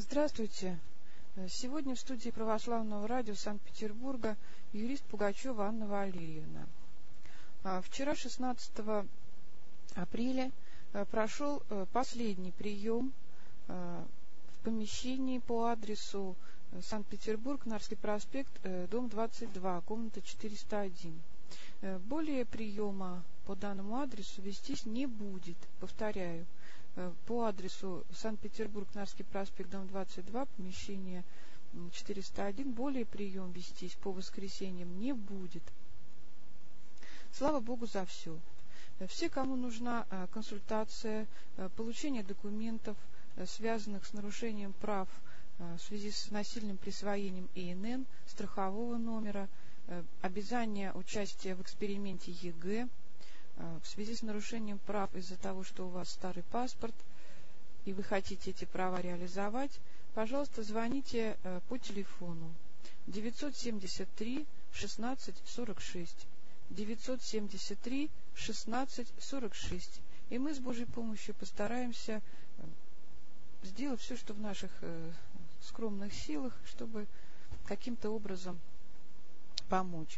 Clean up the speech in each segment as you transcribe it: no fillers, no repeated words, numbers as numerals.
Здравствуйте. Сегодня в студии Православного радио Санкт-Петербурга юрист Пугачева Анна Валерьевна. Вчера, 16 апреля, прошел последний прием в помещении по адресу Санкт-Петербург, Нарвский проспект, дом 22, комната 401. Более приема по данному адресу вестись не будет, повторяю. По адресу Санкт-Петербург, Нарвский проспект, дом 22, помещение 401, более прием вестись по воскресеньям не будет. Слава Богу за все. Все, кому нужна консультация, получение документов, связанных с нарушением прав в связи с насильным присвоением ИНН, страхового номера, обязание участия в эксперименте ЕГЭ, в связи с нарушением прав из-за того, что у вас старый паспорт, и вы хотите эти права реализовать, пожалуйста, звоните по телефону 973 16 46, 973 16 46, и мы с Божьей помощью постараемся сделать все, что в наших скромных силах, чтобы каким-то образом помочь.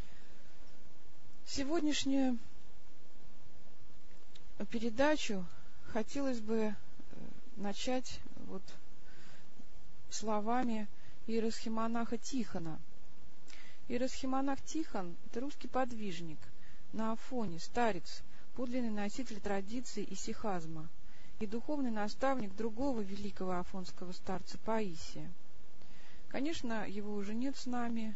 Сегодняшнюю передачу хотелось бы начать словами иеросхимонаха Тихона. Иеросхимонах Тихон – это русский подвижник на Афоне, старец, подлинный носитель традиций исихазма и духовный наставник другого великого афонского старца Паисия. Конечно, его уже нет с нами,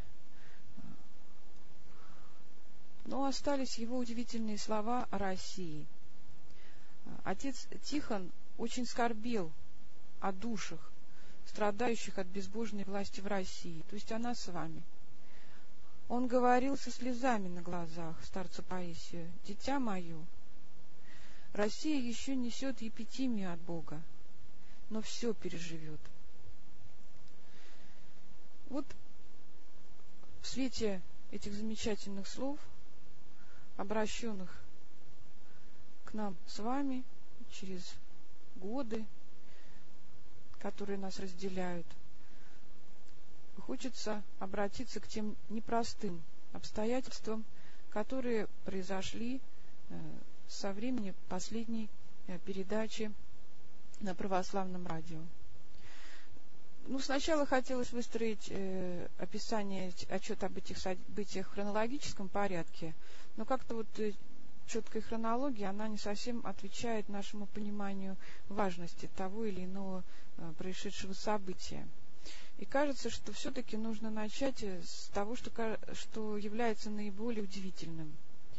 но остались его удивительные слова о России. Отец Тихон очень скорбел о душах, страдающих от безбожной власти в России, то есть о нас с вами. Он говорил со слезами на глазах старцу Паисию: «Дитя мое, Россия еще несет епитимию от Бога, но все переживет». Вот в свете этих замечательных слов, обращенных к нам с вами через годы, которые нас разделяют, хочется обратиться к тем непростым обстоятельствам, которые произошли со времени последней передачи на Православном радио. Сначала хотелось выстроить описание, отчет об этих событиях в хронологическом порядке, но как-то четкая хронология, она не совсем отвечает нашему пониманию важности того или иного происшедшего события. И кажется, что все-таки нужно начать с того, что является наиболее удивительным.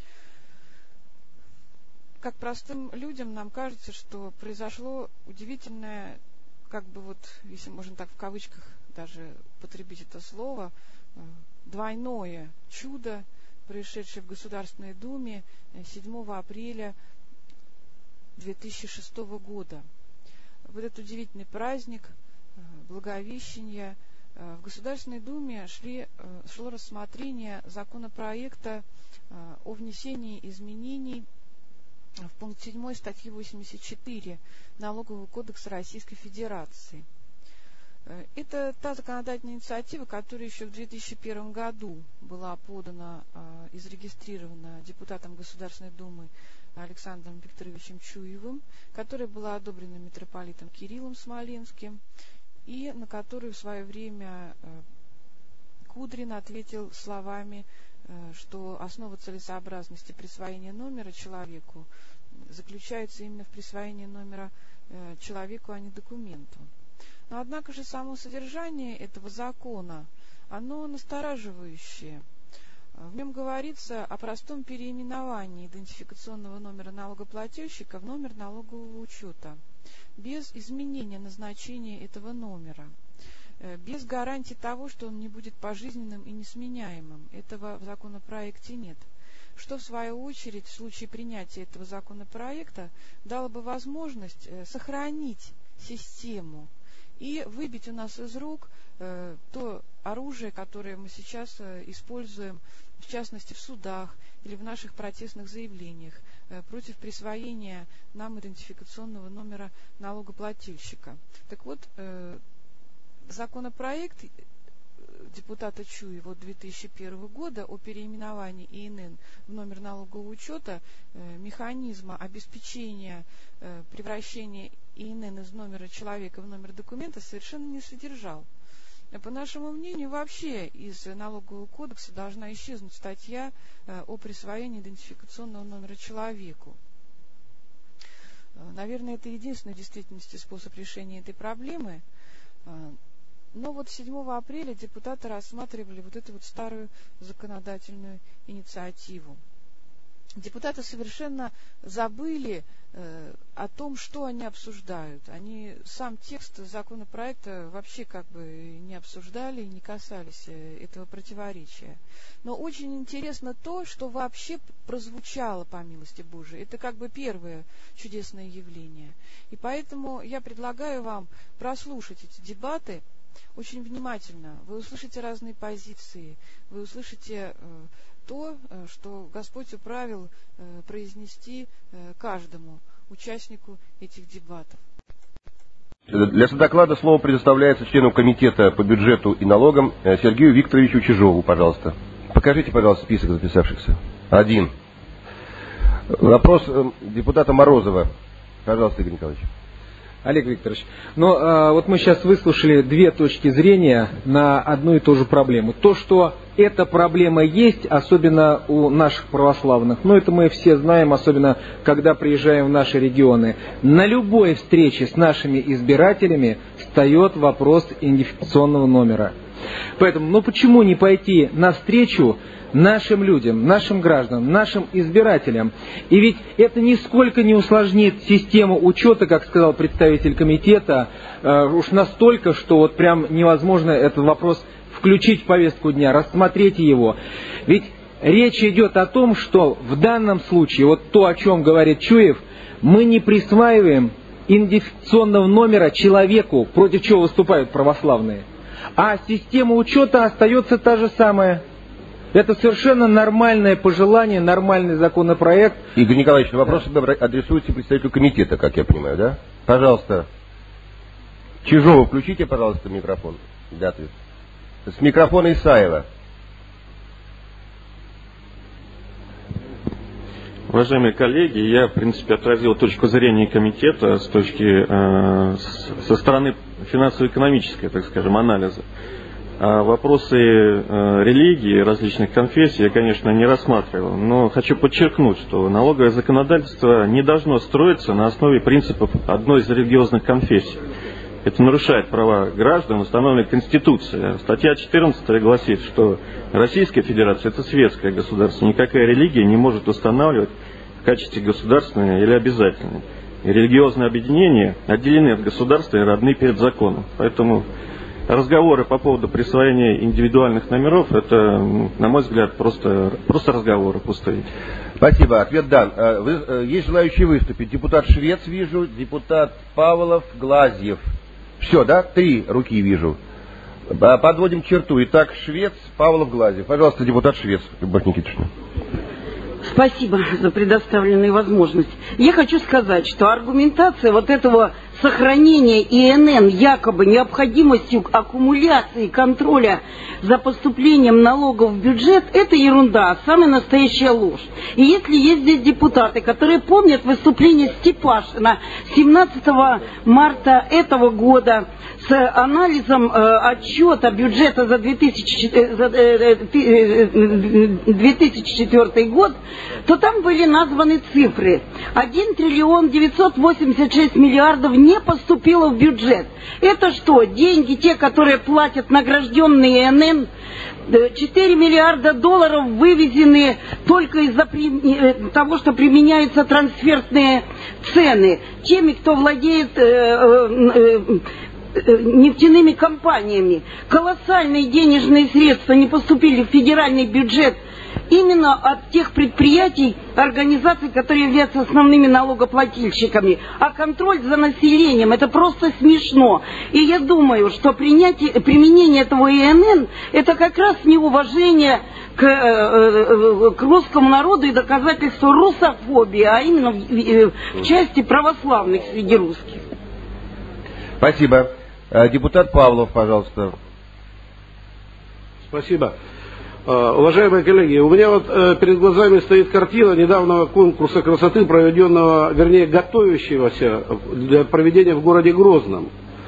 Как простым людям нам кажется, что произошло удивительное, если можно так в кавычках даже употребить это слово, двойное чудо, происшедшее в Государственной Думе 7 апреля 2006 года. В этот удивительный праздник Благовещения в Государственной Думе шло рассмотрение законопроекта о внесении изменений в пункт 7 статьи 84 Налогового кодекса Российской Федерации. Это та законодательная инициатива, которая еще в 2001 году была подана и зарегистрирована депутатом Государственной Думы Александром Викторовичем Чуевым, которая была одобрена митрополитом Кириллом Смоленским, и на которую в свое время Кудрин ответил словами, что основа целесообразности присвоения номера человеку заключается именно в присвоении номера человеку, а не документу. Но, однако же, само содержание этого закона, оно настораживающее. В нем говорится о простом переименовании идентификационного номера налогоплательщика в номер налогового учета, без изменения назначения этого номера, без гарантии того, что он не будет пожизненным и несменяемым. Этого в законопроекте нет. Что, в свою очередь, в случае принятия этого законопроекта, дало бы возможность сохранить систему и выбить у нас из рук то оружие, которое мы сейчас используем, в частности, в судах или в наших протестных заявлениях против присвоения нам идентификационного номера налогоплательщика. Так вот, законопроект депутата Чуева 2001 года о переименовании ИНН в номер налогового учета механизма обеспечения превращения ИНН из номера человека в номер документа совершенно не содержал. По нашему мнению, вообще из налогового кодекса должна исчезнуть статья о присвоении идентификационного номера человеку. Наверное, это единственный в действительности способ решения этой проблемы. Но вот 7 апреля депутаты рассматривали вот эту вот старую законодательную инициативу. Депутаты совершенно забыли о том, что они обсуждают. Они сам текст законопроекта вообще как бы не обсуждали и не касались этого противоречия. Но очень интересно то, что вообще прозвучало, по милости Божией. Это как бы первое чудесное явление. И поэтому я предлагаю вам прослушать эти дебаты очень внимательно. Вы услышите разные позиции, вы услышите то, что Господь управил произнести каждому участнику этих дебатов. Для доклада слово предоставляется члену комитета по бюджету и налогам Сергею Викторовичу Чижову, пожалуйста. Покажите, пожалуйста, список записавшихся. 1. Вопрос депутата Морозова. Пожалуйста, Игорь Николаевич. Олег Викторович, вот мы сейчас выслушали две точки зрения на одну и ту же проблему. То, что эта проблема есть, особенно у наших православных, это мы все знаем, особенно когда приезжаем в наши регионы. На любой встрече с нашими избирателями встает вопрос идентификационного номера. Поэтому, почему не пойти навстречу нашим людям, нашим гражданам, нашим избирателям? И ведь это нисколько не усложнит систему учета, как сказал представитель комитета, уж настолько, что вот прям невозможно этот вопрос включить в повестку дня, рассмотреть его. Ведь речь идет о том, что в данном случае, вот то, о чем говорит Чуев, мы не присваиваем идентификационного номера человеку, против чего выступают православные, а система учета остается та же самая. Это совершенно нормальное пожелание, нормальный законопроект. Игорь Николаевич, вопрос адресуется представителю комитета, как я понимаю, да? Пожалуйста. Чижову включите, пожалуйста, микрофон для ответа. С микрофона Исаева. Уважаемые коллеги, я, в принципе, отразил точку зрения комитета со стороны финансово-экономической, так скажем, анализа. Вопросы религии, различных конфессий я, конечно, не рассматривал, но хочу подчеркнуть, что налоговое законодательство не должно строиться на основе принципов одной из религиозных конфессий. Это нарушает права граждан, установленные Конституцией. Статья 14 гласит, что Российская Федерация – это светское государство, никакая религия не может устанавливать в качестве государственной или обязательной. И религиозные объединения отделены от государства и равны перед законом. Поэтому разговоры по поводу присвоения индивидуальных номеров, это, на мой взгляд, просто разговоры пустые. Спасибо, ответ дан. Есть желающие выступить? Депутат Швец вижу, депутат Павлов, Глазьев. Все, да? 3 руки вижу. Подводим черту. Итак, Швец, Павлов, Глазьев. Пожалуйста, депутат Швец, Любовь Никитична. Спасибо за предоставленную возможность. Я хочу сказать, что аргументация вот этого сохранения ИНН якобы необходимостью аккумуляции контроля за поступлением налогов в бюджет – это ерунда, самая настоящая ложь. И если есть здесь депутаты, которые помнят выступление Степашина 17 марта этого года с анализом отчета бюджета за 2004 год, то там были названы цифры. 1 триллион 986 миллиардов не поступило в бюджет. Это что, деньги те, которые платят награжденные ИНН? 4 миллиарда долларов вывезены только из-за того, что применяются трансферные цены теми, кто владеет нефтяными компаниями. Колоссальные денежные средства не поступили в федеральный бюджет именно от тех предприятий, организаций, которые являются основными налогоплательщиками. А контроль за населением – это просто смешно. И я думаю, что применение этого ИНН – это как раз неуважение к русскому народу и доказательство русофобии, а именно в части православных среди русских. Спасибо. Депутат Павлов, пожалуйста. Спасибо. Уважаемые коллеги, у меня вот перед глазами стоит картина недавнего конкурса красоты, проведенного, вернее, готовящегося для проведения в городе Грозном.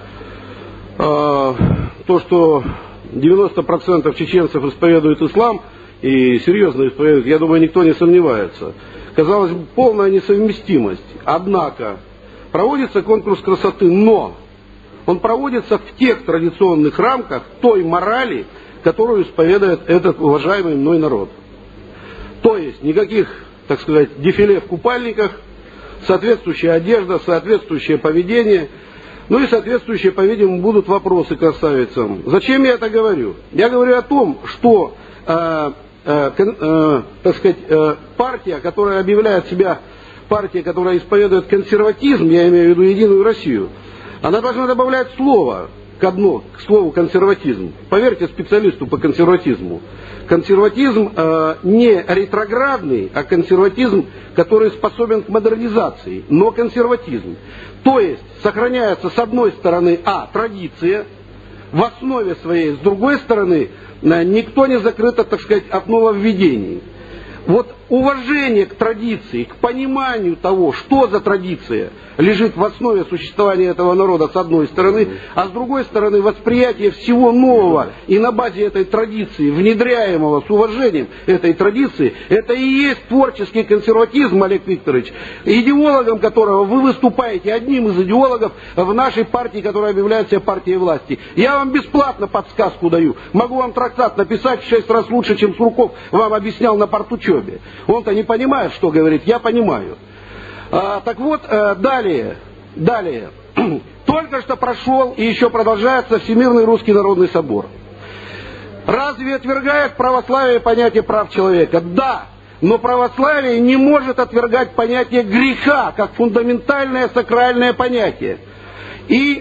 То, что 90% чеченцев исповедуют ислам, и серьезно исповедуют, я думаю, никто не сомневается. Казалось бы, полная несовместимость. Однако, проводится конкурс красоты, но он проводится в тех традиционных рамках той морали, которую исповедует этот уважаемый мной народ. То есть никаких, так сказать, дефиле в купальниках, соответствующая одежда, соответствующее поведение, ну и соответствующие, по-видимому, будут вопросы красавицам. Зачем я это говорю? Я говорю о том, что так сказать, партия, которая объявляет себя партией, которая исповедует консерватизм, я имею в виду Единую Россию, она должна добавлять слово к слову консерватизм. Поверьте специалисту по консерватизму. Консерватизм не ретроградный, а консерватизм, который способен к модернизации, но консерватизм. То есть сохраняется с одной стороны традиция в основе своей, с другой стороны никто не закрыт, так сказать, от нововведений. Вот уважение к традиции, к пониманию того, что за традиция лежит в основе существования этого народа с одной стороны, а с другой стороны восприятие всего нового и на базе этой традиции, внедряемого с уважением этой традиции, это и есть творческий консерватизм, Олег Викторович, идеологом которого вы выступаете, одним из идеологов в нашей партии, которая объявляет себя партией власти. Я вам бесплатно подсказку даю, могу вам трактат написать в 6 раз лучше, чем Сурков вам объяснял на партучебе. Он-то не понимает, что говорит, я понимаю. Так вот, далее. Только что прошел и еще продолжается Всемирный Русский Народный Собор. Разве отвергает православие понятие прав человека? Да, но православие не может отвергать понятие греха, как фундаментальное сакральное понятие. И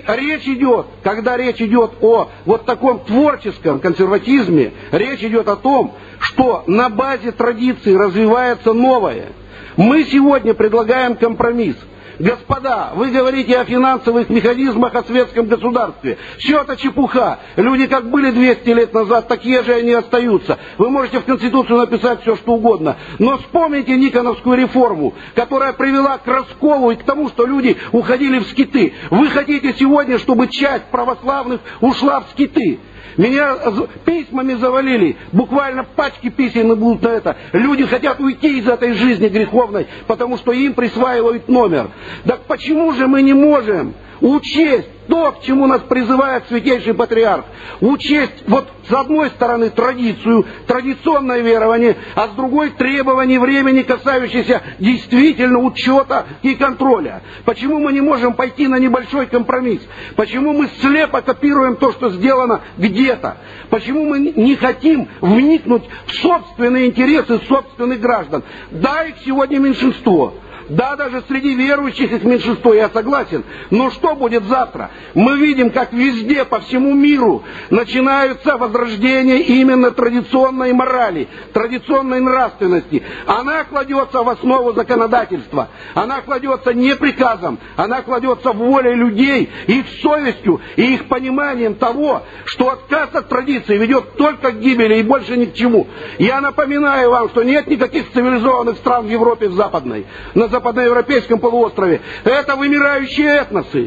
когда речь идет о вот таком творческом консерватизме, речь идет о том, что на базе традиции развивается новое. Мы сегодня предлагаем компромисс. Господа, вы говорите о финансовых механизмах, о светском государстве. Все это чепуха. Люди как были 200 лет назад, такие же они остаются. Вы можете в Конституцию написать все, что угодно. Но вспомните Никоновскую реформу, которая привела к расколу и к тому, что люди уходили в скиты. Вы хотите сегодня, чтобы часть православных ушла в скиты. Меня письмами завалили, буквально пачки писем будут на это. Люди хотят уйти из этой жизни греховной, потому что им присваивают номер. Так почему же мы не можем учесть то, к чему нас призывает Святейший Патриарх? Учесть вот с одной стороны традицию, традиционное верование, а с другой требования времени, касающиеся действительно учета и контроля. Почему мы не можем пойти на небольшой компромисс? Почему мы слепо копируем то, что сделано где-то? Почему мы не хотим вникнуть в собственные интересы собственных граждан? Да, их сегодня меньшинство. Да, даже среди верующих их меньшинство, я согласен. Но что будет завтра? Мы видим, как везде, по всему миру, начинаются возрождения именно традиционной морали, традиционной нравственности. Она кладется в основу законодательства. Она кладется не приказом, она кладется волей людей, их совестью и их пониманием того, что отказ от традиции ведет только к гибели и больше ни к чему. Я напоминаю вам, что нет никаких цивилизованных стран в Европе, в западной. На западноевропейском полуострове. Это вымирающие этносы.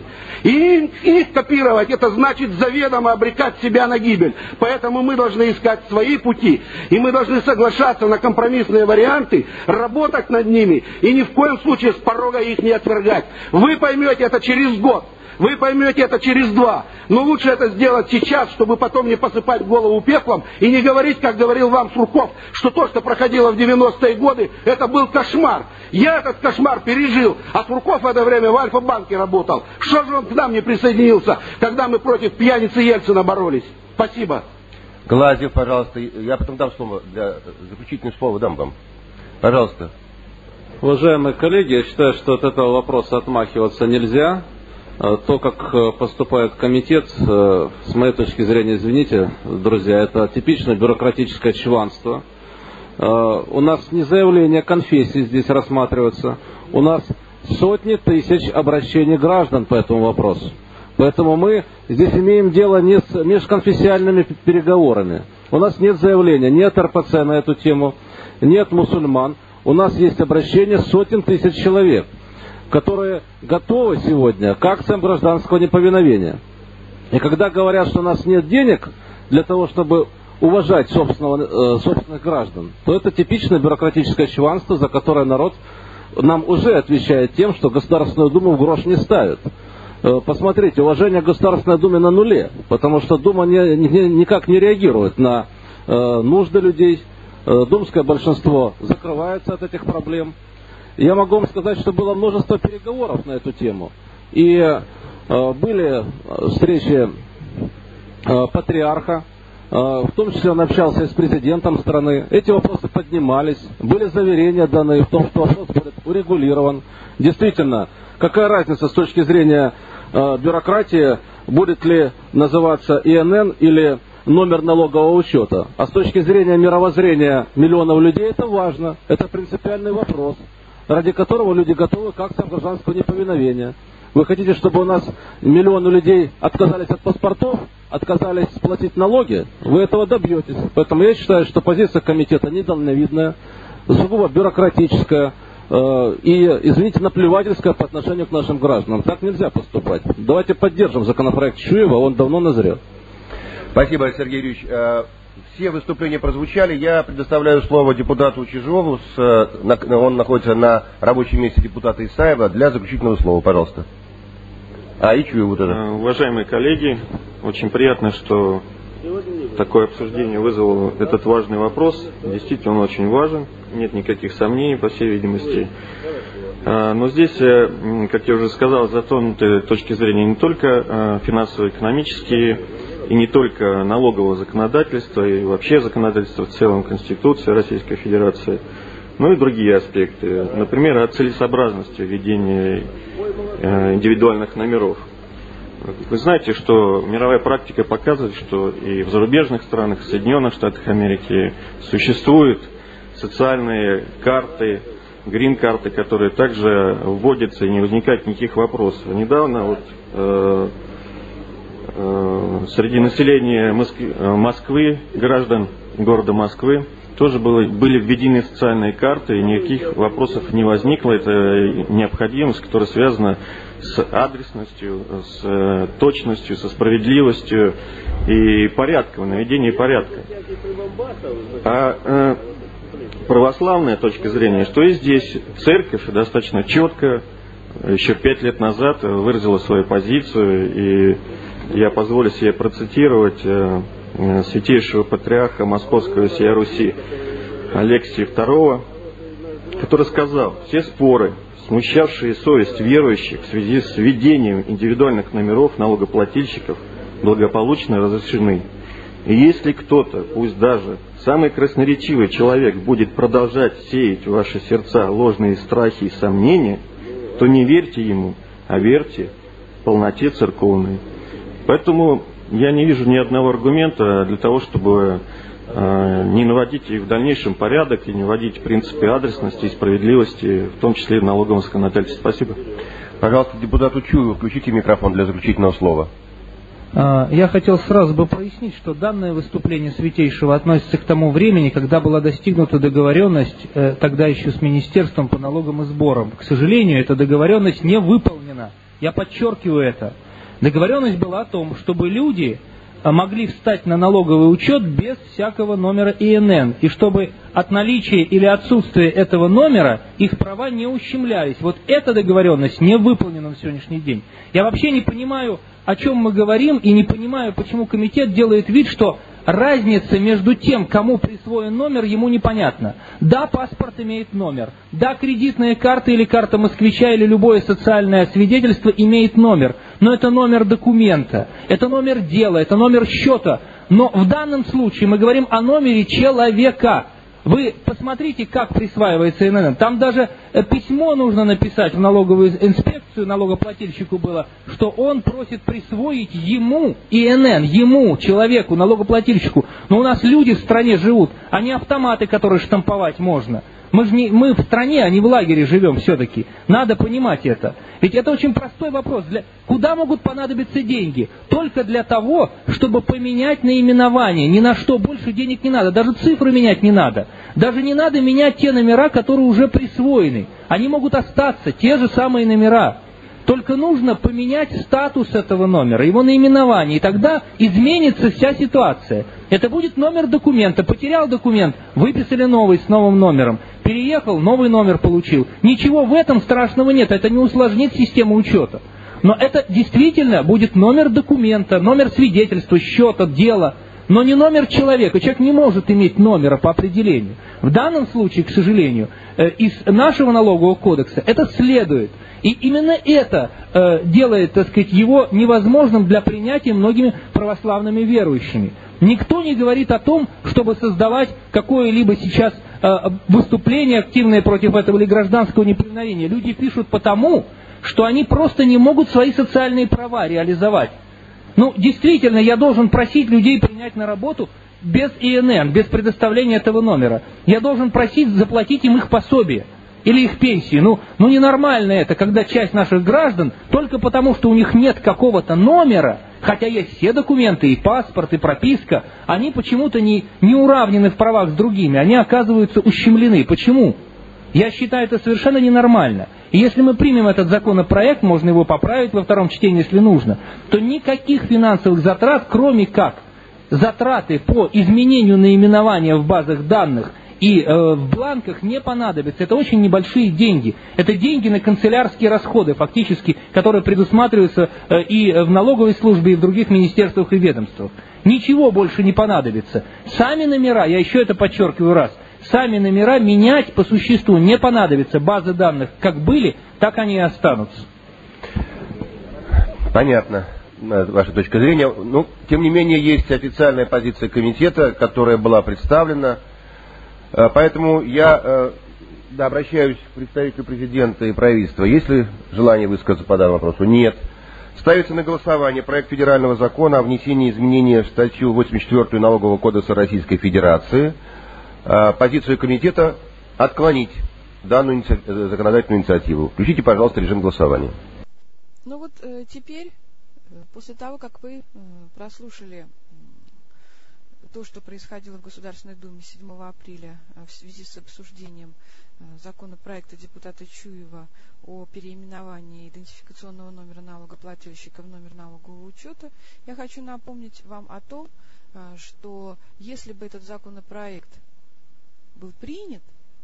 И их копировать, это значит заведомо обрекать себя на гибель. Поэтому мы должны искать свои пути. И мы должны соглашаться на компромиссные варианты, работать над ними и ни в коем случае с порога их не отвергать. Вы поймете это через год. Вы поймете это через 2. Но лучше это сделать сейчас, чтобы потом не посыпать голову пеплом и не говорить, как говорил вам Сурков, что то, что проходило в 90-е годы, это был кошмар. Я этот кошмар пережил, а Сурков в это время в Альфа-банке работал. Что же он к нам не присоединился, когда мы против пьяницы Ельцина боролись? Спасибо. Глазьев, пожалуйста. Я потом дам слово, для заключительного слова дам вам. Пожалуйста. Уважаемые коллеги, я считаю, что от этого вопроса отмахиваться нельзя. То, как поступает комитет, с моей точки зрения, извините, друзья, это типичное бюрократическое чванство. У нас не заявления конфессий здесь рассматриваются, у нас сотни тысяч обращений граждан по этому вопросу. Поэтому мы здесь имеем дело не с межконфессиональными переговорами. У нас нет заявления ни от РПЦ на эту тему, ни от мусульман. У нас есть обращение сотен тысяч человек, которые готовы сегодня к акциям гражданского неповиновения. И когда говорят, что у нас нет денег для того, чтобы уважать собственных граждан, то это типичное бюрократическое чванство, за которое народ нам уже отвечает тем, что Государственную Думу в грош не ставит. Посмотрите, уважение к Государственной Думе на нуле, потому что Дума никак не реагирует на нужды людей. Думское большинство закрывается от этих проблем. Я могу вам сказать, что было множество переговоров на эту тему. И были встречи патриарха, в том числе он общался и с президентом страны. Эти вопросы поднимались, были заверения даны в том, что вопрос будет урегулирован. Действительно, какая разница с точки зрения бюрократии, будет ли называться ИНН или номер налогового учета. А с точки зрения мировоззрения миллионов людей это важно, это принципиальный вопрос, ради которого люди готовы к акциям гражданского неповиновения. Вы хотите, чтобы у нас миллионы людей отказались от паспортов, отказались платить налоги? Вы этого добьетесь. Поэтому я считаю, что позиция комитета недальновидная, сугубо бюрократическая и, извините, наплевательская по отношению к нашим гражданам. Так нельзя поступать. Давайте поддержим законопроект Чуева, он давно назрел. Спасибо, Сергей Юрьевич. Все выступления прозвучали. Я предоставляю слово депутату Чижову. Он находится на рабочем месте депутата Исаева для заключительного слова. Пожалуйста. И Чуеву тоже. Уважаемые коллеги, очень приятно, что такое обсуждение вызвало этот важный вопрос. Действительно, он очень важен. Нет никаких сомнений, по всей видимости. Но здесь, как я уже сказал, затронуты точки зрения не только финансово-экономические, и не только налогового законодательства, и вообще законодательства в целом, Конституции Российской Федерации, но и другие аспекты. Например, о целесообразности введения индивидуальных номеров. Вы знаете, что мировая практика показывает, что и в зарубежных странах, в Соединенных Штатах Америки существуют социальные карты, грин-карты, которые также вводятся и не возникает никаких вопросов. Недавно среди населения Москвы, граждан города Москвы, тоже были введены социальные карты, и никаких вопросов не возникло. Это необходимость, которая связана с адресностью, с точностью, со справедливостью и порядком, наведением порядка. Православная точка зрения, что и здесь церковь достаточно четко еще 5 лет назад выразила свою позицию, и я позволю себе процитировать святейшего патриарха Московского всея Руси Алексия II, который сказал: все споры, смущавшие совесть верующих в связи с введением индивидуальных номеров налогоплательщиков, благополучно разрешены. И если кто-то, пусть даже самый красноречивый человек, будет продолжать сеять в ваши сердца ложные страхи и сомнения, то не верьте ему, а верьте полноте церковной. Поэтому я не вижу ни одного аргумента для того, чтобы не наводить и в дальнейшем порядок, и не вводить принципы адресности и справедливости, в том числе и в налоговом законодательстве. Спасибо. Пожалуйста, депутату Чуеву включите микрофон для заключительного слова. Я хотел сразу бы прояснить, что данное выступление Святейшего относится к тому времени, когда была достигнута договоренность, тогда еще с Министерством по налогам и сборам. К сожалению, эта договоренность не выполнена. Я подчеркиваю это. Договоренность была о том, чтобы люди могли встать на налоговый учет без всякого номера ИНН, и чтобы от наличия или отсутствия этого номера их права не ущемлялись. Вот эта договоренность не выполнена на сегодняшний день. Я вообще не понимаю, о чем мы говорим, и не понимаю, почему комитет делает вид, что разница между тем, кому присвоен номер, ему непонятна. Да, паспорт имеет номер. Да, кредитная карта или карта москвича или любое социальное свидетельство имеет номер. Но это номер документа, это номер дела, это номер счета. Но в данном случае мы говорим о номере человека. Вы посмотрите, как присваивается ИНН. Там даже письмо нужно написать в налоговую инспекцию, налогоплательщику было, что он просит присвоить ему ИНН, ему, человеку, налогоплательщику. Но у нас люди в стране живут, а не автоматы, которые штамповать можно. Мы в стране, а не в лагере живем все-таки. Надо понимать это. Ведь это очень простой вопрос. Куда могут понадобиться деньги? Только для того, чтобы поменять наименование. Ни на что больше денег не надо. Даже цифры менять не надо. Даже не надо менять те номера, которые уже присвоены. Они могут остаться, те же самые номера. Только нужно поменять статус этого номера, его наименование, и тогда изменится вся ситуация. Это будет номер документа. Потерял документ, выписали новый с новым номером. Переехал, новый номер получил. Ничего в этом страшного нет, это не усложнит систему учета. Но это действительно будет номер документа, номер свидетельства, счета, дела, но не номер человека. Человек не может иметь номера по определению. В данном случае, к сожалению, из нашего налогового кодекса это следует. И именно это делает, так сказать, его невозможным для принятия многими православными верующими. Никто не говорит о том, чтобы создавать какое-либо сейчас выступление активное против этого или гражданского неповиновения. Люди пишут потому, что они просто не могут свои социальные права реализовать. Ну, действительно, я должен просить людей принять на работу без ИНН, без предоставления этого номера. Я должен просить заплатить им их пособие или их пенсии. Ну, ненормально это, когда часть наших граждан, только потому, что у них нет какого-то номера, хотя есть все документы, и паспорт, и прописка, они почему-то не уравнены в правах с другими, они оказываются ущемлены. Почему? Я считаю, это совершенно ненормально. И если мы примем этот законопроект, можно его поправить во втором чтении, если нужно, то никаких финансовых затрат, кроме как затраты по изменению наименования в базах данных и в бланках, не понадобится. Это очень небольшие деньги. Это деньги на канцелярские расходы, фактически, которые предусматриваются и в налоговой службе, и в других министерствах и ведомствах. Ничего больше не понадобится. Сами номера, я еще это подчеркиваю раз, сами номера менять по существу не понадобится. Базы данных как были, так они и останутся. Понятно. Ваша точка зрения. Ну, тем не менее, есть официальная позиция комитета, которая была представлена. Поэтому я обращаюсь к представителю президента и правительства. Есть ли желание высказаться по данному вопросу? Нет. Ставится на голосование проект федерального закона о внесении изменения в статью 84 Налогового кодекса Российской Федерации. Позицию комитета отклонить данную законодательную инициативу. Включите, пожалуйста, режим голосования. Ну вот теперь, после того, как вы прослушали то, что происходило в Государственной Думе 7 апреля в связи с обсуждением законопроекта депутата Чуева о переименовании идентификационного номера налогоплательщика в номер налогового учета, я хочу напомнить вам о том, что если бы этот законопроект был принят,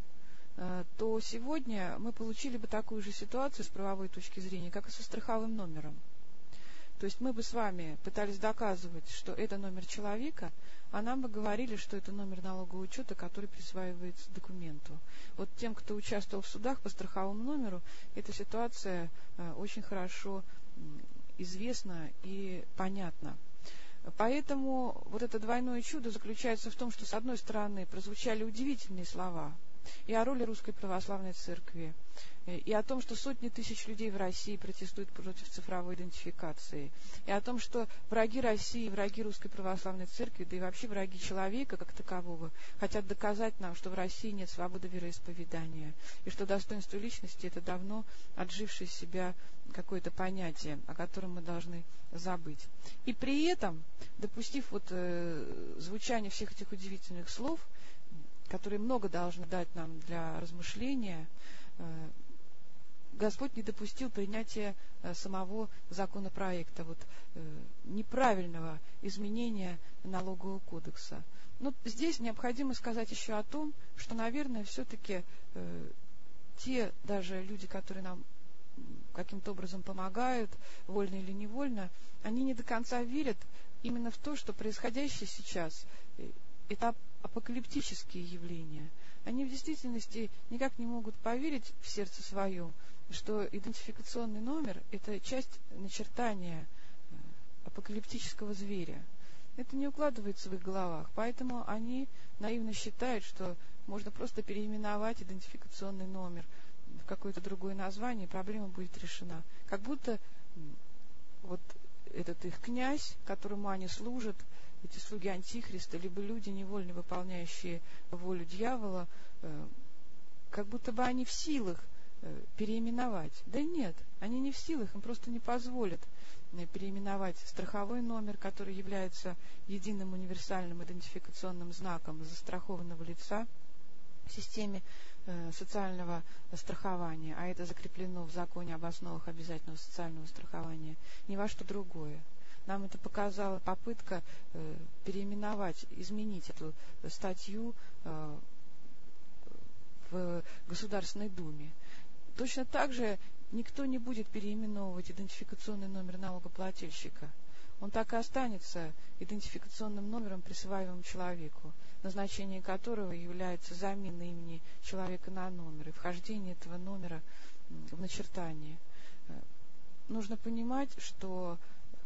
то сегодня мы получили бы такую же ситуацию с правовой точки зрения, как и со страховым номером. То есть мы бы с вами пытались доказывать, что это номер человека, а нам бы говорили, что это номер налогового учета, который присваивается документу. Вот тем, кто участвовал в судах по страховому номеру, эта ситуация очень хорошо известна и понятна. Поэтому вот это двойное чудо заключается в том, что, с одной стороны, прозвучали удивительные слова и о роли Русской Православной Церкви, и о том, что сотни тысяч людей в России протестуют против цифровой идентификации, и о том, что враги России, враги Русской Православной Церкви, да и вообще враги человека как такового, хотят доказать нам, что в России нет свободы вероисповедания, и что достоинство личности — это давно отжившее себя какое-то понятие, о котором мы должны забыть. И при этом, допустив звучание всех этих удивительных слов, которые много должны дать нам для размышления, Господь не допустил принятия самого законопроекта, неправильного изменения налогового кодекса. Но здесь необходимо сказать еще о том, что, наверное, все-таки те даже люди, которые нам каким-то образом помогают, вольно или невольно, они не до конца верят именно в то, что происходящее сейчас — это апокалиптические явления. Они в действительности никак не могут поверить в сердце своем, что идентификационный номер — это часть начертания апокалиптического зверя. Это не укладывается в их головах, поэтому они наивно считают, что можно просто переименовать идентификационный номер в какое-то другое название, и проблема будет решена. Как будто вот этот их князь, которому они служат, эти слуги Антихриста, либо люди, невольно выполняющие волю дьявола, как будто бы они в силах переименовать. Да нет, они не в силах, им просто не позволят переименовать страховой номер, который является единым универсальным идентификационным знаком застрахованного лица в системе социального страхования, а это закреплено в законе об основах обязательного социального страхования, ни во что другое. Нам это показала попытка переименовать, изменить эту статью в Государственной Думе. Точно так же никто не будет переименовывать идентификационный номер налогоплательщика. Он так и останется идентификационным номером, присваиваемым человеку, назначение которого является замена имени человека на номер и вхождение этого номера в начертание. Нужно понимать, что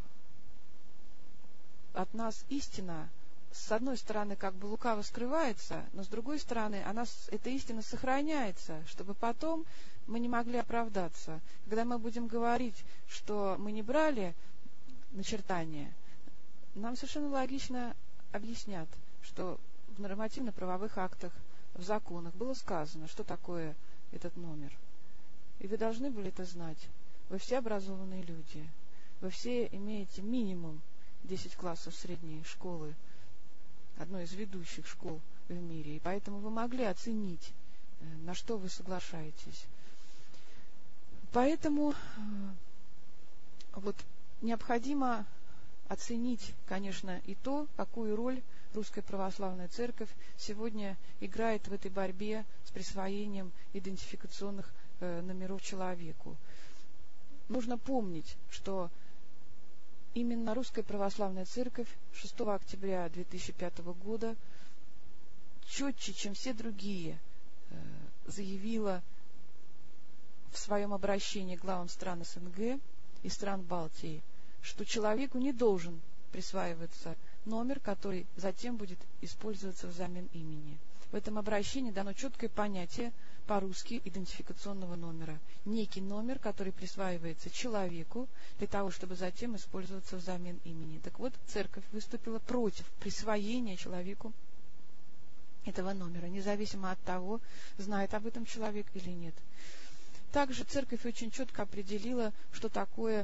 от нас истина, с одной стороны, как бы лукаво скрывается, но с другой стороны, эта истина сохраняется, чтобы потом мы не могли оправдаться. Когда мы будем говорить, что мы не брали начертание, нам совершенно логично объяснят, что в нормативно-правовых актах, в законах было сказано, что такое этот номер. И вы должны были это знать. Вы все образованные люди. Вы все имеете минимум 10 классов средней школы, одной из ведущих школ в мире. И поэтому вы могли оценить, на что вы соглашаетесь. Поэтому вот необходимо оценить, конечно, и то, какую роль Русская Православная Церковь сегодня играет в этой борьбе с присвоением идентификационных номеров человеку. Нужно помнить, что именно Русская Православная Церковь 6 октября 2005 года четче, чем все другие, заявила в своем обращении к главам стран СНГ и стран Балтии, что человеку не должен присваиваться номер, который затем будет использоваться взамен имени. В этом обращении дано четкое понятие по-русски идентификационного номера. Некий номер, который присваивается человеку для того, чтобы затем использоваться взамен имени. Так вот, Церковь выступила против присвоения человеку этого номера, независимо от того, знает об этом человек или нет. Также Церковь очень четко определила, что такое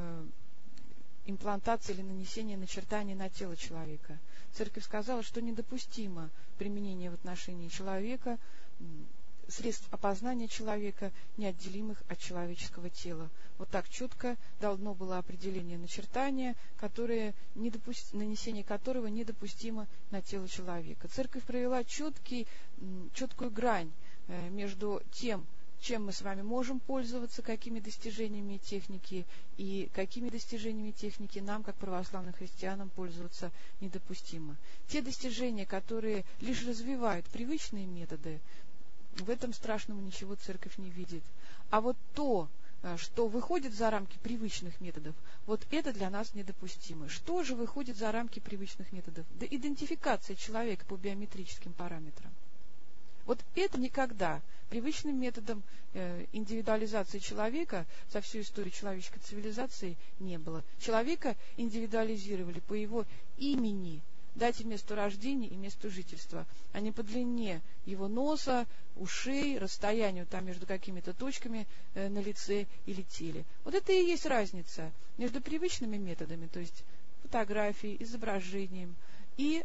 имплантация или нанесение начертаний на тело человека. Церковь сказала, что недопустимо применение в отношении человека средств опознания человека, неотделимых от человеческого тела. Вот так четко дано было определение начертания, нанесение которого недопустимо на тело человека. Церковь провела четкую грань между тем, чем мы с вами можем пользоваться, какими достижениями техники, и какими достижениями техники нам, как православным христианам, пользоваться недопустимо. Те достижения, которые лишь развивают привычные методы, в этом страшного ничего Церковь не видит. А вот то, что выходит за рамки привычных методов, вот это для нас недопустимо. Что же выходит за рамки привычных методов? Да идентификация человека по биометрическим параметрам. Вот это никогда привычным методом индивидуализации человека за всю историю человеческой цивилизации не было. Человека индивидуализировали по его имени, дате месту рождения и месту жительства, а не по длине его носа, ушей, расстоянию там между какими-то точками на лице или теле. Вот это и есть разница между привычными методами, то есть фотографией, изображением, и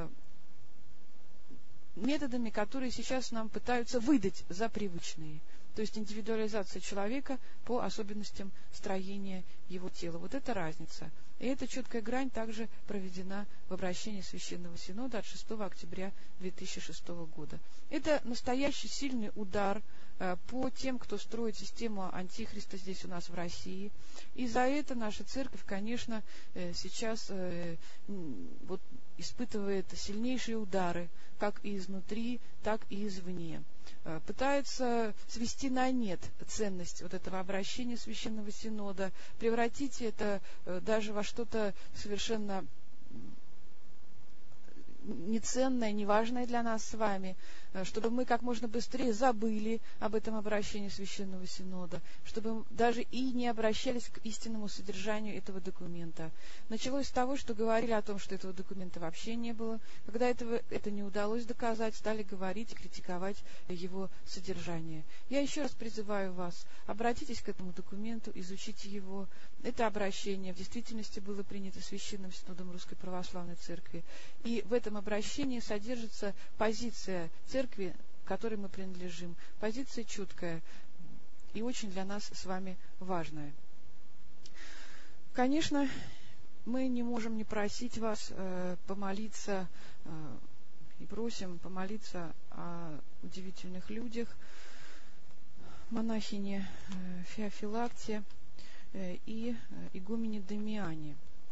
методами, которые сейчас нам пытаются выдать за привычные. То есть индивидуализация человека по особенностям строения его тела. Вот это разница. И эта четкая грань также проведена в обращении Священного Синода от 6 октября 2006 года. Это настоящий сильный удар по тем, кто строит систему антихриста здесь у нас в России. И за это наша церковь, конечно, сейчас испытывает сильнейшие удары, как и изнутри, так и извне. Пытается свести на нет ценность вот этого обращения Священного Синода, превратить это даже во что-то совершенно неценное, неважное для нас с вами, чтобы мы как можно быстрее забыли об этом обращении Священного Синода, чтобы даже и не обращались к истинному содержанию этого документа. Началось с того, что говорили о том, что этого документа вообще не было. Когда это не удалось доказать, стали говорить и критиковать его содержание. Я еще раз призываю вас, обратитесь к этому документу, изучите его. Это обращение в действительности было принято Священным Синодом Русской Православной Церкви. И в этом обращении содержится позиция церкви, которой мы принадлежим, позиция чуткая и очень для нас с вами важная. Конечно, мы не можем не просить вас помолиться и просим помолиться о удивительных людях, монахине Феофилакте и игумене Дамиане.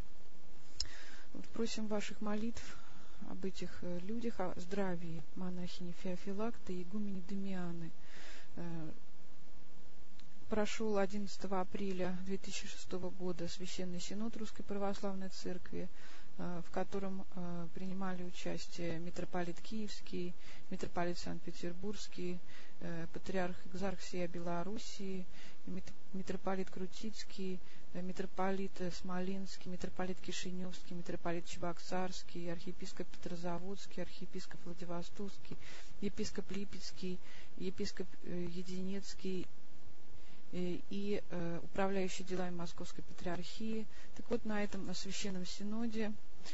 Просим ваших молитв об этих людях, о здравии монахини Феофилакты и игумене Дамианы. Прошел 11 апреля 2006 года Священный Синод Русской Православной Церкви, в котором принимали участие митрополит Киевский, митрополит Санкт-Петербургский, патриарх Экзарх всея Белоруссии, митрополит Крутицкий, митрополит Смоленский, митрополит Кишиневский, митрополит Чебоксарский, архиепископ Петрозаводский, архиепископ Владивостокский, епископ Липецкий, епископ Единецкий и управляющий делами Московской Патриархии. Так вот, на этом Священном Синоде,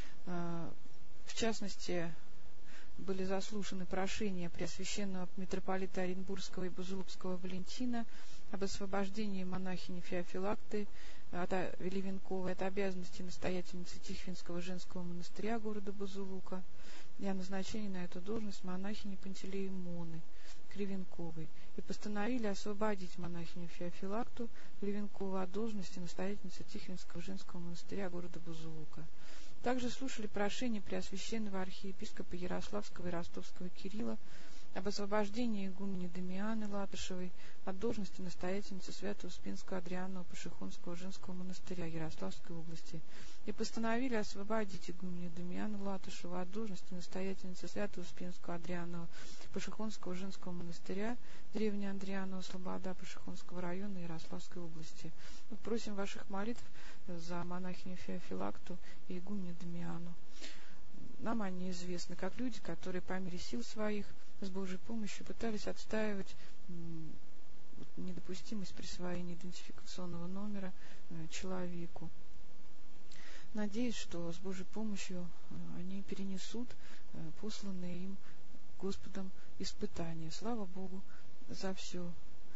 в частности, были заслушаны прошения Преосвященного митрополита Оренбургского и Бузулукского Валентина об освобождении монахини Феофилакты Веливенковой от обязанностей настоятельницы Тихвинского женского монастыря города Бузулука и о назначении на эту должность монахини Пантелеимоны Кривенковой, и постановили освободить монахиню Феофилакту Кривенкову от должности настоятельницы Тихвинского женского монастыря города Бузулука. Также слушали прошение Преосвященного архиепископа Ярославского и Ростовского Кирилла об освобождении игумени Дамианы Латышевой от должности настоятельницы Свято-Успенского Адрианного Пашихонского женского монастыря Ярославской области и постановили освободить игуменю Дамиану Латышеву от должности настоятельницы Свято-Успенского Адрианного Пашихонского женского монастыря деревни Андрианова Слобода Пашихонского района Ярославской области. Мы просим ваших молитв за монахиню Феофилакту и игуменю Дамиану. Нам они известны как люди, которые по мере сил своих с Божьей помощью пытались отстаивать недопустимость присвоения идентификационного номера человеку. Надеюсь, что с Божьей помощью они перенесут посланные им Господом испытания. Слава Богу за все.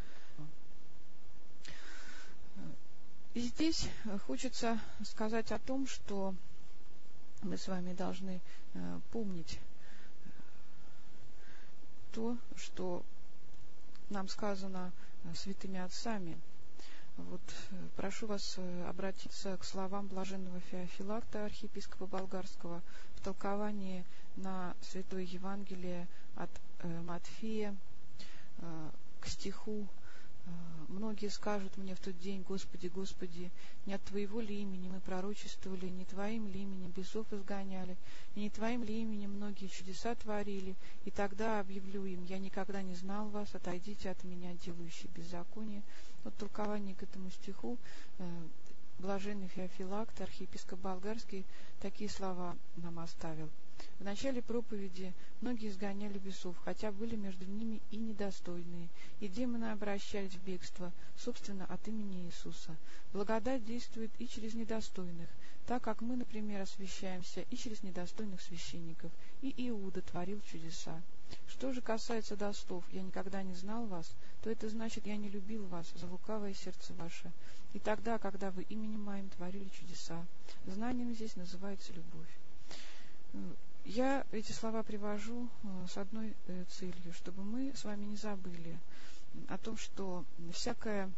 И здесь хочется сказать о том, что мы с вами должны помнить то, что нам сказано святыми отцами. Вот, прошу вас обратиться к словам блаженного Феофилакта, архиепископа Болгарского, в толковании на Святое Евангелие от Матфея, к стиху: «Многие скажут мне в тот день: Господи, Господи, не от Твоего ли имени мы пророчествовали, не Твоим ли именем бесов изгоняли, и не Твоим ли именем многие чудеса творили? И тогда объявлю им: я никогда не знал вас, отойдите от меня, делающие беззаконие». Вот толкование к этому стиху блаженный Феофилакт, архиепископ Болгарский, такие слова нам оставил. В начале проповеди многие изгоняли бесов, хотя были между ними и недостойные, и демоны обращались в бегство, собственно, от имени Иисуса. Благодать действует и через недостойных, так как мы, например, освящаемся и через недостойных священников, и Иуда творил чудеса. Что же касается до слов «я никогда не знал вас», то это значит «я не любил вас за лукавое сердце ваше». И тогда, когда вы именем моим творили чудеса, знанием здесь называется любовь. Я эти слова привожу с одной целью, чтобы мы с вами не забыли о том, что всякая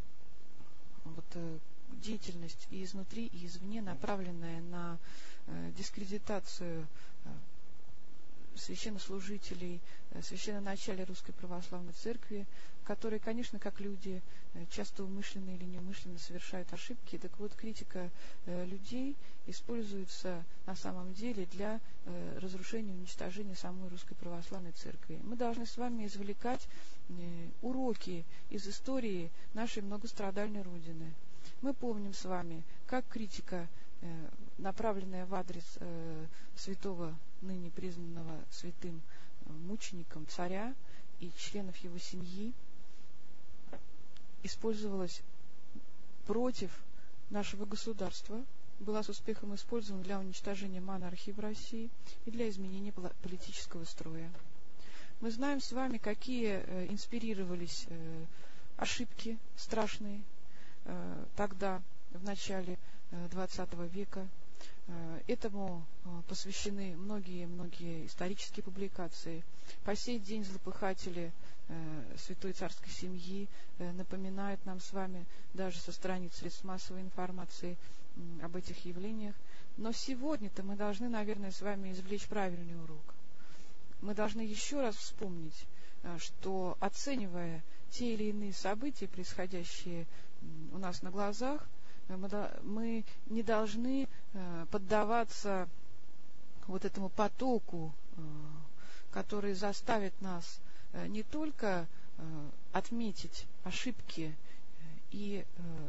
деятельность и изнутри, и извне, направленная на дискредитацию священнослужителей, священноначалия Русской Православной Церкви, которые, конечно, как люди, часто умышленно или неумышленно совершают ошибки. Так вот, критика людей используется на самом деле для разрушения, уничтожения самой Русской Православной Церкви. Мы должны с вами извлекать уроки из истории нашей многострадальной Родины. Мы помним с вами, как критика, направленная в адрес святого, ныне признанного святым мучеником царя и членов его семьи, использовалась против нашего государства, была с успехом использована для уничтожения монархии в России и для изменения политического строя. Мы знаем с вами, какие инспирировались ошибки страшные тогда, в начале XX века. Этому посвящены многие исторические публикации. По сей день злопыхатели святой царской семьи напоминают нам с вами даже со страниц средств массовой информации об этих явлениях. Но сегодня-то мы должны, наверное, с вами извлечь правильный урок. Мы должны еще раз вспомнить, что, оценивая те или иные события, происходящие у нас на глазах, мы не должны поддаваться вот этому потоку, который заставит нас не только отметить ошибки и,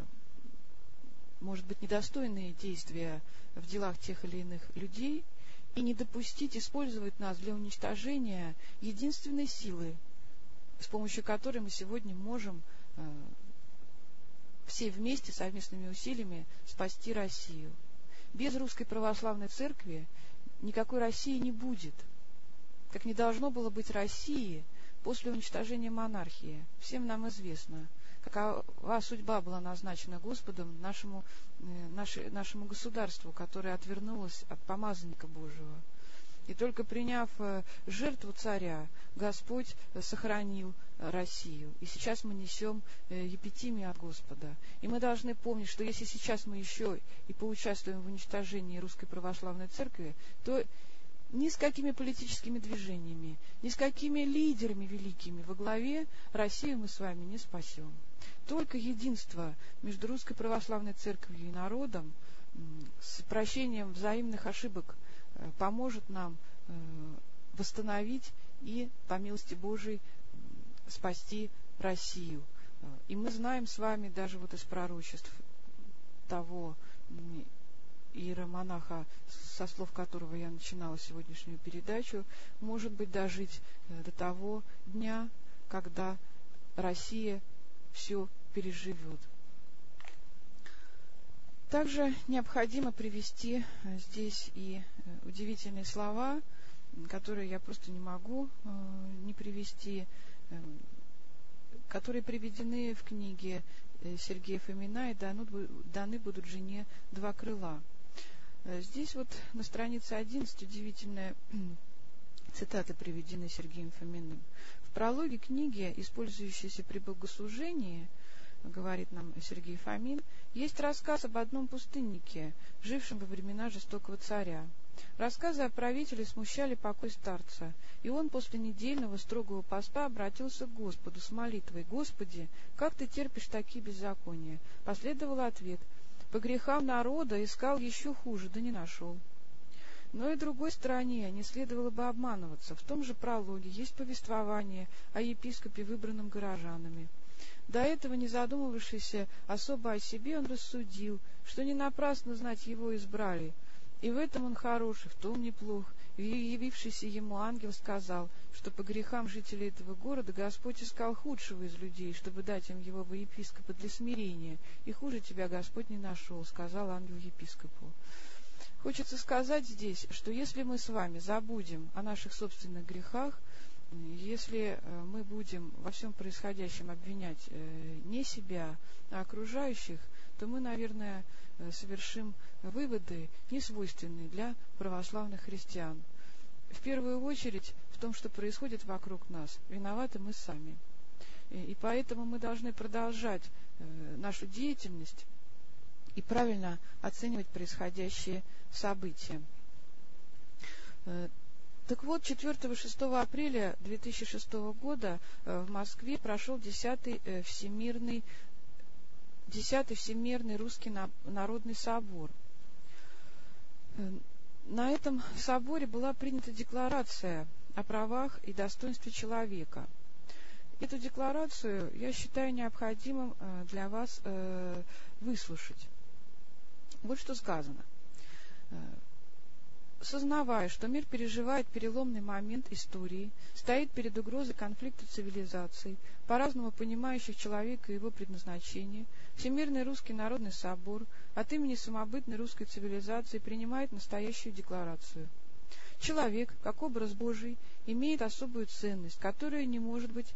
может быть, недостойные действия в делах тех или иных людей, и не допустить использовать нас для уничтожения единственной силы, с помощью которой мы сегодня можем все вместе, совместными усилиями спасти Россию. Без Русской Православной Церкви никакой России не будет. Как не должно было быть России после уничтожения монархии. Всем нам известно, какова судьба была назначена Господом нашему государству, которое отвернулось от помазанника Божьего. И только приняв жертву царя, Господь сохранил Россию. И сейчас мы несем епитимию от Господа. И мы должны помнить, что если сейчас мы еще и поучаствуем в уничтожении Русской Православной Церкви, то ни с какими политическими движениями, ни с какими лидерами великими во главе Россию мы с вами не спасем. Только единство между Русской Православной Церковью и народом с прощением взаимных ошибок поможет нам восстановить и, по милости Божией, спасти Россию. И мы знаем с вами даже вот из пророчеств того иеромонаха, со слов которого я начинала сегодняшнюю передачу, может быть, дожить до того дня, когда Россия все переживет. Также необходимо привести здесь и удивительные слова, которые я просто не могу не привести, которые приведены в книге Сергея Фомина, и даны будут жене два крыла. Здесь вот на странице 11 удивительная цитата приведена Сергеем Фоминым. В прологе книги, использующейся при богослужении, говорит нам Сергей Фомин, есть рассказ об одном пустыннике, жившем во времена жестокого царя. Рассказы о правителе смущали покой старца, и он после недельного строгого поста обратился к Господу с молитвой: «Господи, как ты терпишь такие беззакония?» Последовал ответ: «По грехам народа искал еще хуже, да не нашел». Но и другой стороне не следовало бы обманываться. В том же прологе есть повествование о епископе, выбранном горожанами. До этого, не задумывавшийся особо о себе, он рассудил, что не напрасно знать его избрали. И в этом он хорош, и в том неплох. И явившийся ему ангел сказал, что по грехам жителей этого города Господь искал худшего из людей, чтобы дать им его во епископа для смирения. И хуже тебя Господь не нашел, сказал ангел епископу. Хочется сказать здесь, что если мы с вами забудем о наших собственных грехах, если мы будем во всем происходящем обвинять не себя, а окружающих, то мы, наверное, совершим выводы, несвойственные для православных христиан. В первую очередь в том, что происходит вокруг нас, виноваты мы сами. И поэтому мы должны продолжать нашу деятельность и правильно оценивать происходящие события. Так вот, 4-6 апреля 2006 года в Москве прошел 10-й Всемирный Русский Народный Собор. На этом соборе была принята декларация о правах и достоинстве человека. Эту декларацию я считаю необходимым для вас выслушать. Вот что сказано. Сознавая, что мир переживает переломный момент истории, стоит перед угрозой конфликта цивилизаций, по-разному понимающих человека и его предназначение, Всемирный Русский Народный Собор от имени самобытной русской цивилизации принимает настоящую декларацию. Человек, как образ Божий, имеет особую ценность, которая не может быть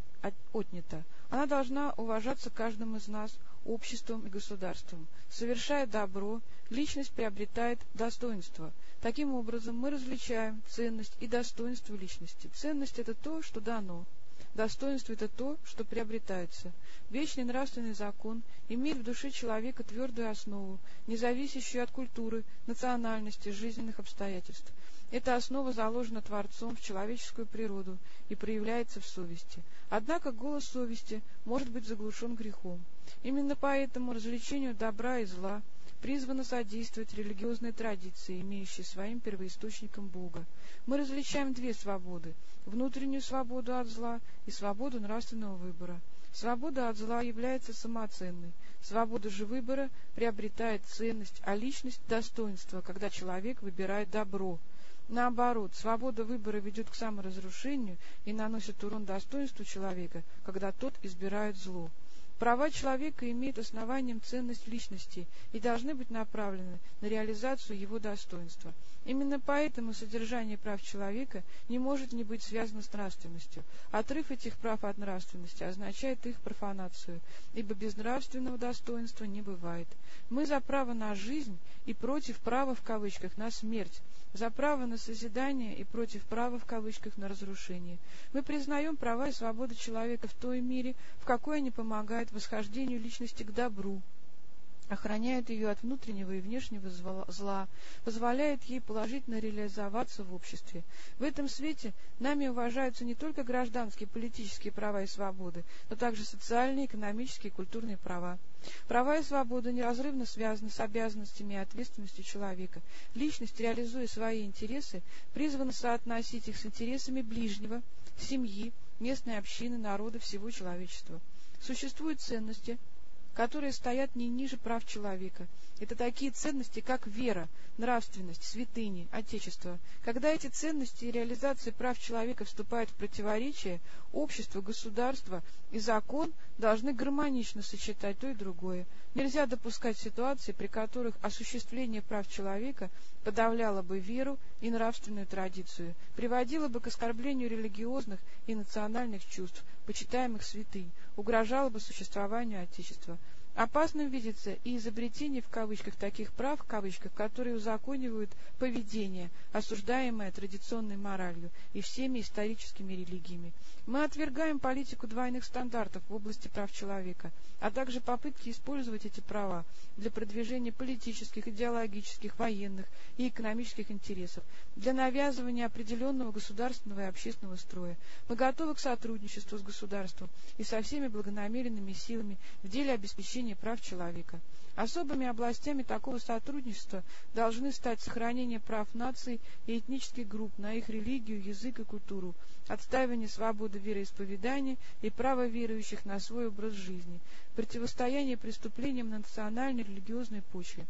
отнята. Она должна уважаться каждым из нас, обществом и государством. Совершая добро, личность приобретает достоинство. Таким образом, мы различаем ценность и достоинство личности. Ценность – это то, что дано. Достоинство – это то, что приобретается. Вечный нравственный закон имеет в душе человека твердую основу, не зависящую от культуры, национальности, жизненных обстоятельств. Эта основа заложена Творцом в человеческую природу и проявляется в совести. Однако голос совести может быть заглушен грехом. Именно поэтому развлечению добра и зла призвано содействовать религиозной традиции, имеющей своим первоисточником Бога. Мы различаем две свободы – внутреннюю свободу от зла и свободу нравственного выбора. Свобода от зла является самоценной. Свобода же выбора приобретает ценность, а личность – достоинство, когда человек выбирает добро. Наоборот, свобода выбора ведет к саморазрушению и наносит урон достоинству человека, когда тот избирает зло. Права человека имеют основанием ценность личности и должны быть направлены на реализацию его достоинства. Именно поэтому содержание прав человека не может не быть связано с нравственностью. Отрыв этих прав от нравственности означает их профанацию, ибо без нравственного достоинства не бывает. Мы за право на жизнь и против права в кавычках на смерть, за право на созидание и против права в кавычках на разрушение. Мы признаем права и свободы человека в той мере, в какой они помогают восхождению личности к добру, охраняет ее от внутреннего и внешнего зла, позволяет ей положительно реализоваться в обществе. В этом свете нами уважаются не только гражданские, политические права и свободы, но также социальные, экономические и культурные права. Права и свободы неразрывно связаны с обязанностями и ответственностью человека. Личность, реализуя свои интересы, призвана соотносить их с интересами ближнего, семьи, местной общины, народа, всего человечества. Существуют ценности, которые стоят не ниже прав человека. Это такие ценности, как вера, нравственность, святыни, отечество. Когда эти ценности и реализация прав человека вступают в противоречие, общество, государство и закон должны гармонично сочетать то и другое. Нельзя допускать ситуации, при которых осуществление прав человека подавляло бы веру и нравственную традицию, приводило бы к оскорблению религиозных и национальных чувств, почитаемых святынь, угрожало бы существованию Отечества. Опасным видится и изобретение в кавычках таких прав, в кавычках, которые узаконивают поведение, осуждаемое традиционной моралью и всеми историческими религиями. Мы отвергаем политику двойных стандартов в области прав человека, а также попытки использовать эти права для продвижения политических, идеологических, военных и экономических интересов, для навязывания определенного государственного и общественного строя. Мы готовы к сотрудничеству с государством и со всеми благонамеренными силами в деле обеспечения прав человека. Особыми областями такого сотрудничества должны стать сохранение прав наций и этнических групп на их религию, язык и культуру, отстаивание свободы вероисповедания и права верующих на свой образ жизни, противостояние преступлениям на национальной и религиозной почве,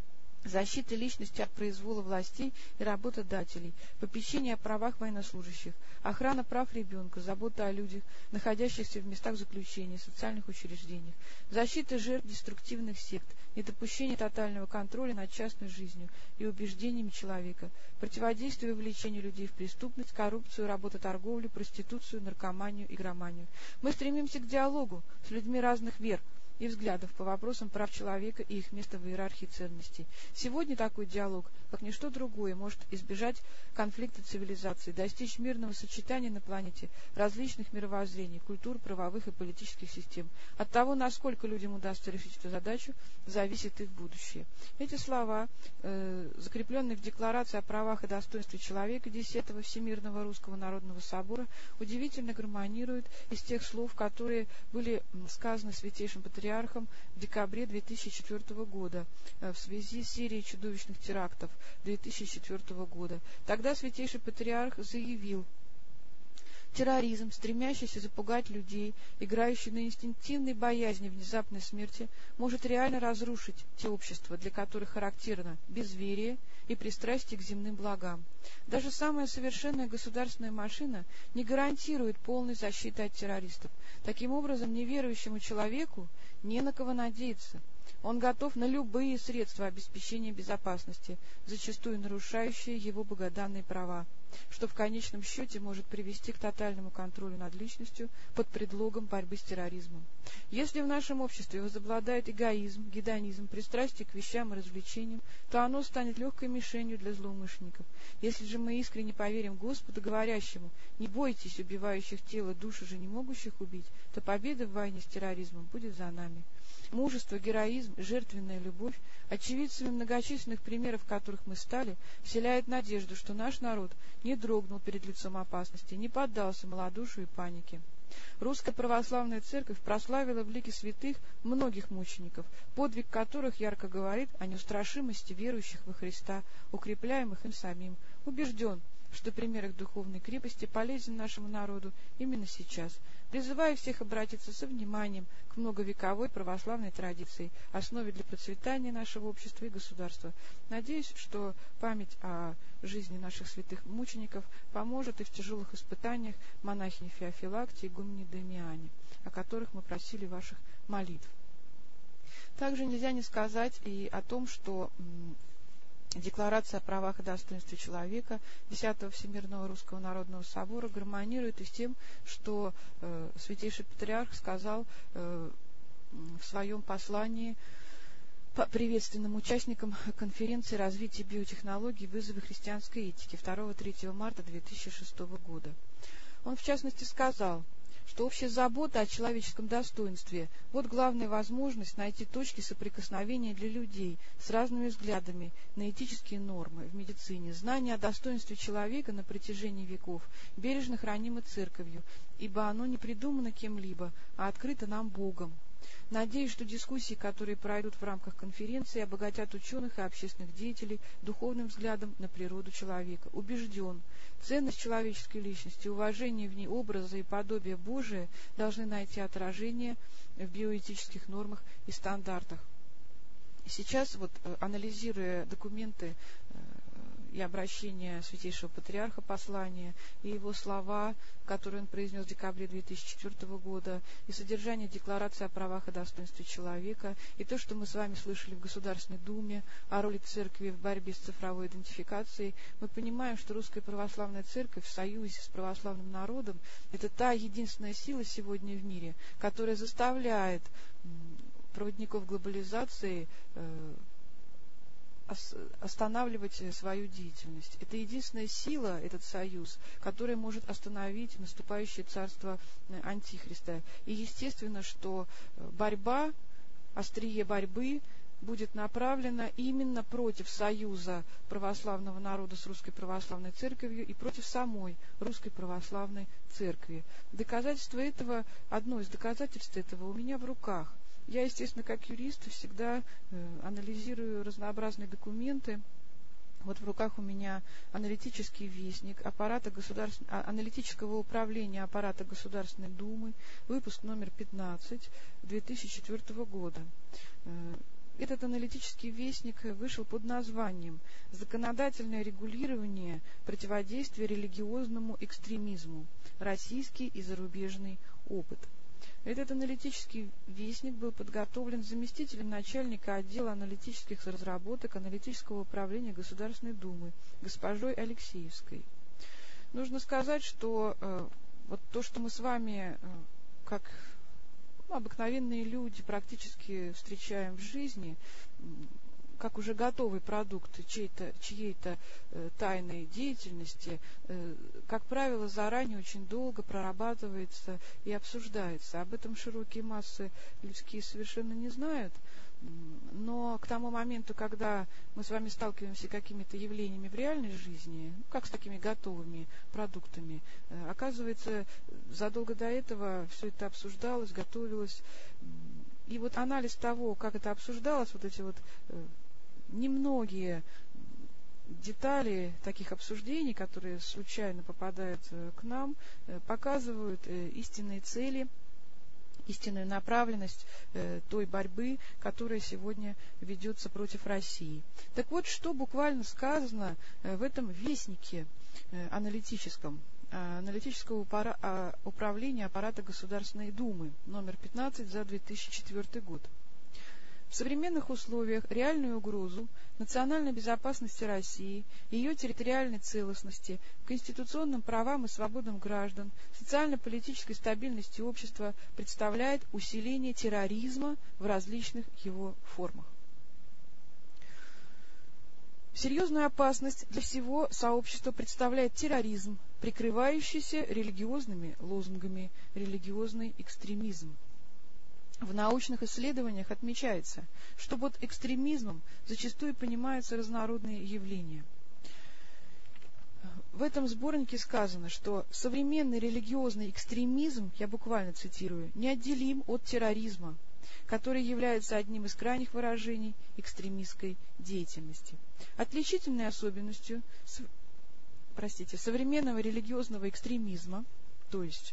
защита личности от произвола властей и работодателей, попечение о правах военнослужащих, охрана прав ребенка, забота о людях, находящихся в местах заключения, социальных учреждениях, защита жертв деструктивных сект, недопущение тотального контроля над частной жизнью и убеждениями человека, противодействие вовлечению людей в преступность, коррупцию, работорговлю, проституцию, наркоманию, игроманию. Мы стремимся к диалогу с людьми разных вер, и взглядов по вопросам прав человека и их места в иерархии ценностей. Сегодня такой диалог, как ничто другое, может избежать конфликта цивилизаций, достичь мирного сочетания на планете различных мировоззрений, культур, правовых и политических систем. От того, насколько людям удастся решить эту задачу, зависит их будущее. Эти слова, закрепленные в Декларации о правах и достоинстве человека 10-го Всемирного Русского Народного Собора, удивительно гармонируют из тех слов, которые были сказаны Святейшим Патриархом в декабре 2004 года в связи с серией чудовищных терактов 2004 года. Тогда Святейший Патриарх заявил: терроризм, стремящийся запугать людей, играющий на инстинктивной боязни внезапной смерти, может реально разрушить те общества, для которых характерно безверие и пристрастие к земным благам. Даже самая совершенная государственная машина не гарантирует полной защиты от террористов. Таким образом, неверующему человеку не на кого надеяться. Он готов на любые средства обеспечения безопасности, зачастую нарушающие его богоданные права, что в конечном счете может привести к тотальному контролю над личностью под предлогом борьбы с терроризмом. Если в нашем обществе возобладает эгоизм, гедонизм, пристрастие к вещам и развлечениям, то оно станет легкой мишенью для злоумышленников. Если же мы искренне поверим Господу, говорящему: «Не бойтесь убивающих тело, души же не могущих убить», то победа в войне с терроризмом будет за нами. Мужество, героизм, жертвенная любовь, очевидцами многочисленных примеров которых мы стали, вселяет надежду, что наш народ не дрогнул перед лицом опасности, не поддался малодушию и панике. Русская православная церковь прославила в лике святых многих мучеников, подвиг которых ярко говорит о неустрашимости верующих во Христа, укрепляемых им самим. Убежден, что пример их духовной крепости полезен нашему народу именно сейчас. Призываю всех обратиться со вниманием к многовековой православной традиции, основе для процветания нашего общества и государства. Надеюсь, что память о жизни наших святых мучеников поможет и в тяжелых испытаниях монахини Феофилакте и игумене Дамиане, о которых мы просили ваших молитв. Также нельзя не сказать и о том, что Декларация о правах и достоинстве человека 10-го Всемирного Русского Народного Собора гармонирует и с тем, что Святейший Патриарх сказал в своем послании приветственным участникам конференции развития биотехнологий «Вызовы христианской этики» 2-3 марта 2006 года. Он, в частности, сказал, что общая забота о человеческом достоинстве – вот главная возможность найти точки соприкосновения для людей с разными взглядами на этические нормы в медицине. Знание о достоинстве человека на протяжении веков бережно хранимо Церковью, ибо оно не придумано кем-либо, а открыто нам Богом. Надеюсь, что дискуссии, которые пройдут в рамках конференции, обогатят ученых и общественных деятелей духовным взглядом на природу человека. Убежден, ценность человеческой личности, уважение в ней образа и подобия Божия должны найти отражение в биоэтических нормах и стандартах. Сейчас, анализируя документы и обращение Святейшего Патриарха, послания, и его слова, которые он произнес в декабре 2004 года, и содержание Декларации о правах и достоинстве человека, и то, что мы с вами слышали в Государственной Думе о роли Церкви в борьбе с цифровой идентификацией, мы понимаем, что Русская Православная Церковь в союзе с православным народом – это та единственная сила сегодня в мире, которая заставляет проводников глобализации останавливать свою деятельность. Это единственная сила, этот союз, которая может остановить наступающее царство Антихриста. И естественно, что борьба, острие борьбы будет направлена именно против союза православного народа с Русской Православной Церковью и против самой Русской Православной Церкви. Доказательство этого, одно из доказательств этого у меня в руках. Я, естественно, как юрист всегда анализирую разнообразные документы. Вот в руках у меня аналитический вестник аналитического управления аппарата Государственной Думы, выпуск номер 15 2004 года. Этот аналитический вестник вышел под названием «Законодательное регулирование противодействия религиозному экстремизму. Российский и зарубежный опыт». Этот аналитический вестник был подготовлен заместителем начальника отдела аналитических разработок аналитического управления Государственной Думы госпожой Алексеевской. Нужно сказать, что то, что мы с вами, как обыкновенные люди практически встречаем в жизни, как уже готовый продукт чьей-то тайной деятельности, как правило, заранее очень долго прорабатывается и обсуждается. Об этом широкие массы людские совершенно не знают. Но к тому моменту, когда мы с вами сталкиваемся с какими-то явлениями в реальной жизни, как с такими готовыми продуктами, оказывается, задолго до этого все это обсуждалось, готовилось. И вот анализ того, как это обсуждалось, вот эти вот немногие детали таких обсуждений, которые случайно попадают к нам, показывают истинные цели, истинную направленность той борьбы, которая сегодня ведется против России. Так вот, что буквально сказано в этом вестнике аналитического управления аппарата Государственной Думы, номер 15 за 2004 год. В современных условиях реальную угрозу национальной безопасности России, ее территориальной целостности, конституционным правам и свободам граждан, социально-политической стабильности общества представляет усиление терроризма в различных его формах. Серьезную опасность для всего сообщества представляет терроризм, прикрывающийся религиозными лозунгами, религиозный экстремизм. В научных исследованиях отмечается, что под экстремизмом зачастую понимаются разнородные явления. В этом сборнике сказано, что современный религиозный экстремизм, я буквально цитирую, неотделим от терроризма, который является одним из крайних выражений экстремистской деятельности. Отличительной особенностью современного религиозного экстремизма, то есть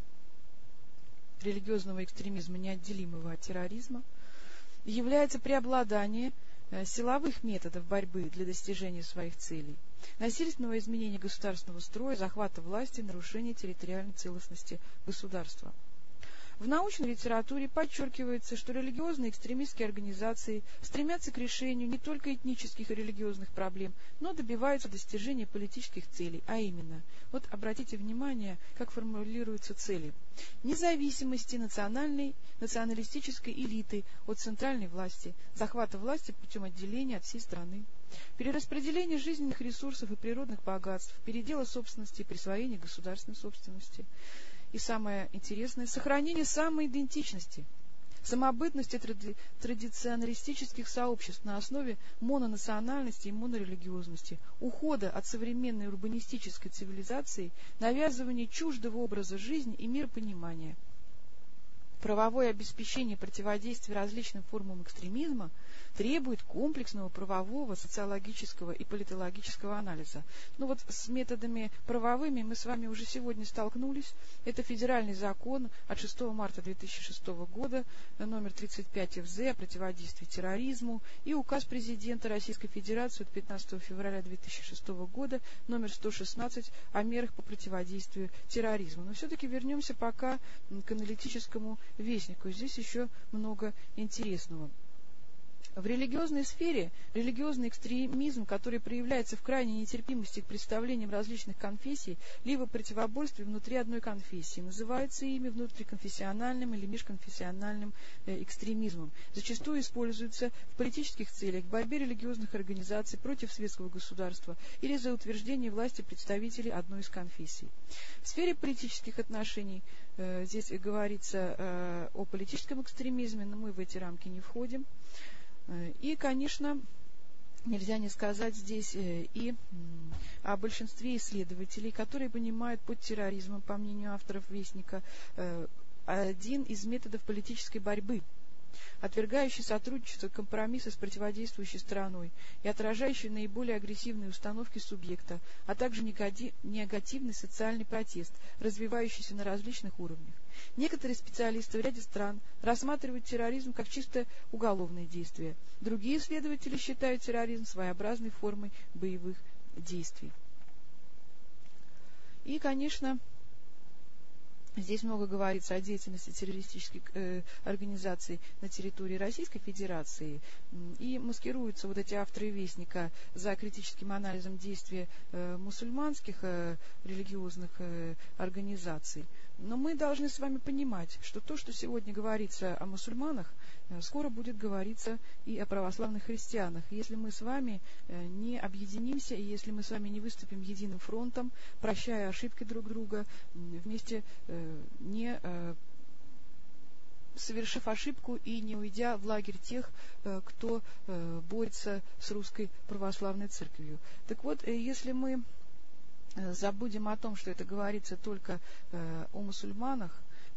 религиозного экстремизма, неотделимого от терроризма, является преобладание силовых методов борьбы для достижения своих целей, насильственного изменения государственного строя, захвата власти, нарушения территориальной целостности государства. В научной литературе подчеркивается, что религиозные экстремистские организации стремятся к решению не только этнических и религиозных проблем, но добиваются достижения политических целей, а именно, вот обратите внимание, как формулируются цели: независимости националистической элиты от центральной власти, захвата власти путем отделения от всей страны, перераспределения жизненных ресурсов и природных богатств, передела собственности и присвоения государственной собственности. И самое интересное — сохранение самоидентичности, самобытности традиционалистических сообществ на основе мононациональности и монорелигиозности, ухода от современной урбанистической цивилизации, навязывания чуждого образа жизни и миропонимания. Правовое обеспечение противодействия различным формам экстремизма требует комплексного правового, социологического и политологического анализа. Ну вот с методами правовыми мы с вами уже сегодня столкнулись. Это федеральный закон от 6 марта 2006 года, номер 35 ФЗ о противодействии терроризму, и указ президента Российской Федерации от 15 февраля 2006 года, номер 116 о мерах по противодействию терроризму. Но все-таки вернемся пока к аналитическому вестнику. Здесь еще много интересного. В религиозной сфере религиозный экстремизм, который проявляется в крайней нетерпимости к представлениям различных конфессий, либо противоборстве внутри одной конфессии, называется ими внутриконфессиональным или межконфессиональным экстремизмом. Зачастую используется в политических целях, в борьбе религиозных организаций против светского государства или за утверждение власти представителей одной из конфессий. В сфере политических отношений здесь говорится о политическом экстремизме, но мы в эти рамки не входим. И, конечно, нельзя не сказать здесь и о большинстве исследователей, которые понимают под терроризмом, по мнению авторов Вестника, один из методов политической борьбы, отвергающий сотрудничество, компромиссы с противодействующей стороной и отражающий наиболее агрессивные установки субъекта, а также негативный социальный протест, развивающийся на различных уровнях. Некоторые специалисты в ряде стран рассматривают терроризм как чисто уголовное действие. Другие исследователи считают терроризм своеобразной формой боевых действий. И, конечно, здесь много говорится о деятельности террористических организаций на территории Российской Федерации, и маскируются вот эти авторы Вестника за критическим анализом действий мусульманских религиозных организаций. Но мы должны с вами понимать, что то, что сегодня говорится о мусульманах, скоро будет говориться и о православных христианах. Если мы с вами не объединимся, и если мы с вами не выступим единым фронтом, прощая ошибки друг друга, вместе не совершив ошибку и не уйдя в лагерь тех, кто борется с русской православной церковью. Так вот, если мы забудем о том, что это говорится только о мусульманах,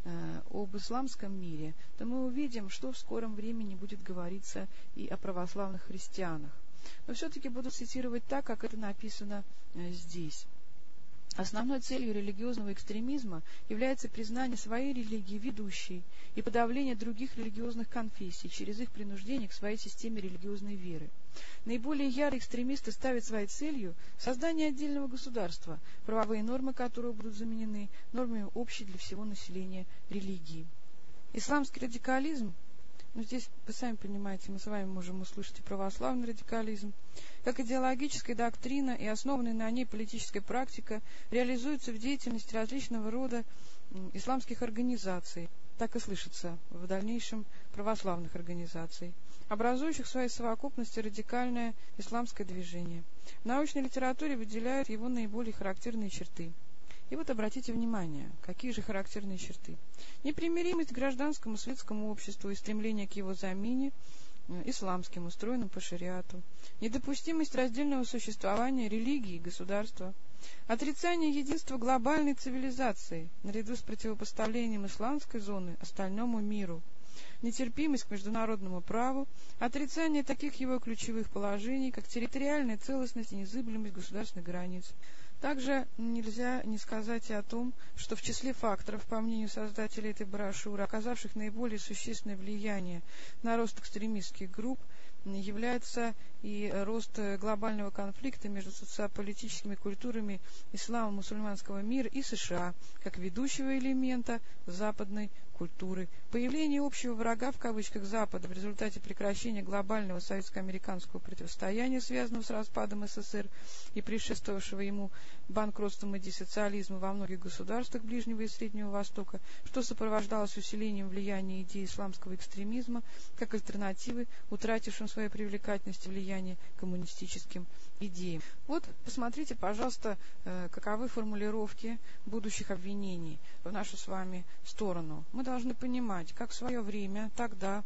об исламском мире, то мы увидим, что в скором времени будет говориться и о православных христианах. Но все-таки буду цитировать так, как это написано здесь. Основной целью религиозного экстремизма является признание своей религии ведущей и подавление других религиозных конфессий через их принуждение к своей системе религиозной веры. Наиболее ярые экстремисты ставят своей целью создание отдельного государства, правовые нормы которого будут заменены нормами общей для всего населения религии. Исламский радикализм, здесь, вы сами понимаете, мы с вами можем услышать и православный радикализм, как идеологическая доктрина и основанная на ней политическая практика, реализуется в деятельности различного рода исламских организаций, так и слышится в дальнейшем православных организаций, образующих в своей совокупности радикальное исламское движение. В научной литературе выделяют его наиболее характерные черты. И вот обратите внимание, какие же характерные черты. Непримиримость к гражданскому светскому обществу и стремление к его замене исламским, устроенным по шариату, недопустимость раздельного существования религии и государства, отрицание единства глобальной цивилизации наряду с противопоставлением исламской зоны остальному миру, нетерпимость к международному праву, отрицание таких его ключевых положений, как территориальная целостность и незыблемость государственных границ. Также нельзя не сказать и о том, что в числе факторов, по мнению создателей этой брошюры, оказавших наиболее существенное влияние на рост экстремистских групп, является и рост глобального конфликта между социополитическими культурами ислама мусульманского мира и США, как ведущего элемента западной культуры, появление общего врага в кавычках Запада в результате прекращения глобального советско-американского противостояния, связанного с распадом СССР и предшествовавшего ему банкротством и диссоциализма во многих государствах Ближнего и Среднего Востока, что сопровождалось усилением влияния идей исламского экстремизма как альтернативы, утратившим своей привлекательности влияние коммунистическим идеям. Вот, посмотрите, пожалуйста, каковы формулировки будущих обвинений в нашу с вами сторону. Мы должны понимать, как в свое время, тогда,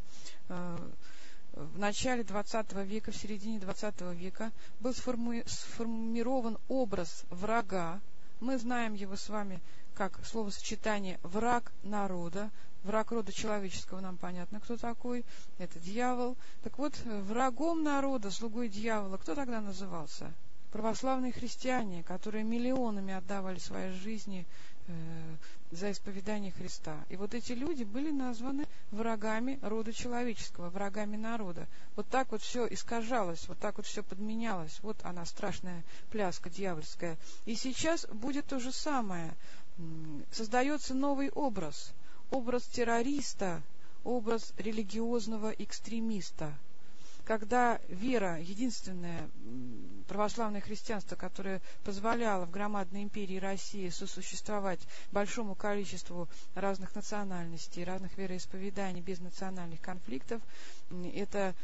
в начале XX века, в середине XX века, был сформирован образ врага. Мы знаем его с вами как словосочетание «враг народа». Враг рода человеческого, нам понятно, кто такой. Это дьявол. Так вот, врагом народа, слугой дьявола, кто тогда назывался? Православные христиане, которые миллионами отдавали свои жизни за исповедание Христа. И вот эти люди были названы врагами рода человеческого, врагами народа. Вот так вот все искажалось, вот так вот все подменялось. Вот она, страшная пляска дьявольская. И сейчас будет то же самое. Создается новый образ террориста, образ религиозного экстремиста. Когда вера, единственное православное христианство, которое позволяло в громадной империи России сосуществовать большому количеству разных национальностей, разных вероисповеданий без национальных конфликтов, это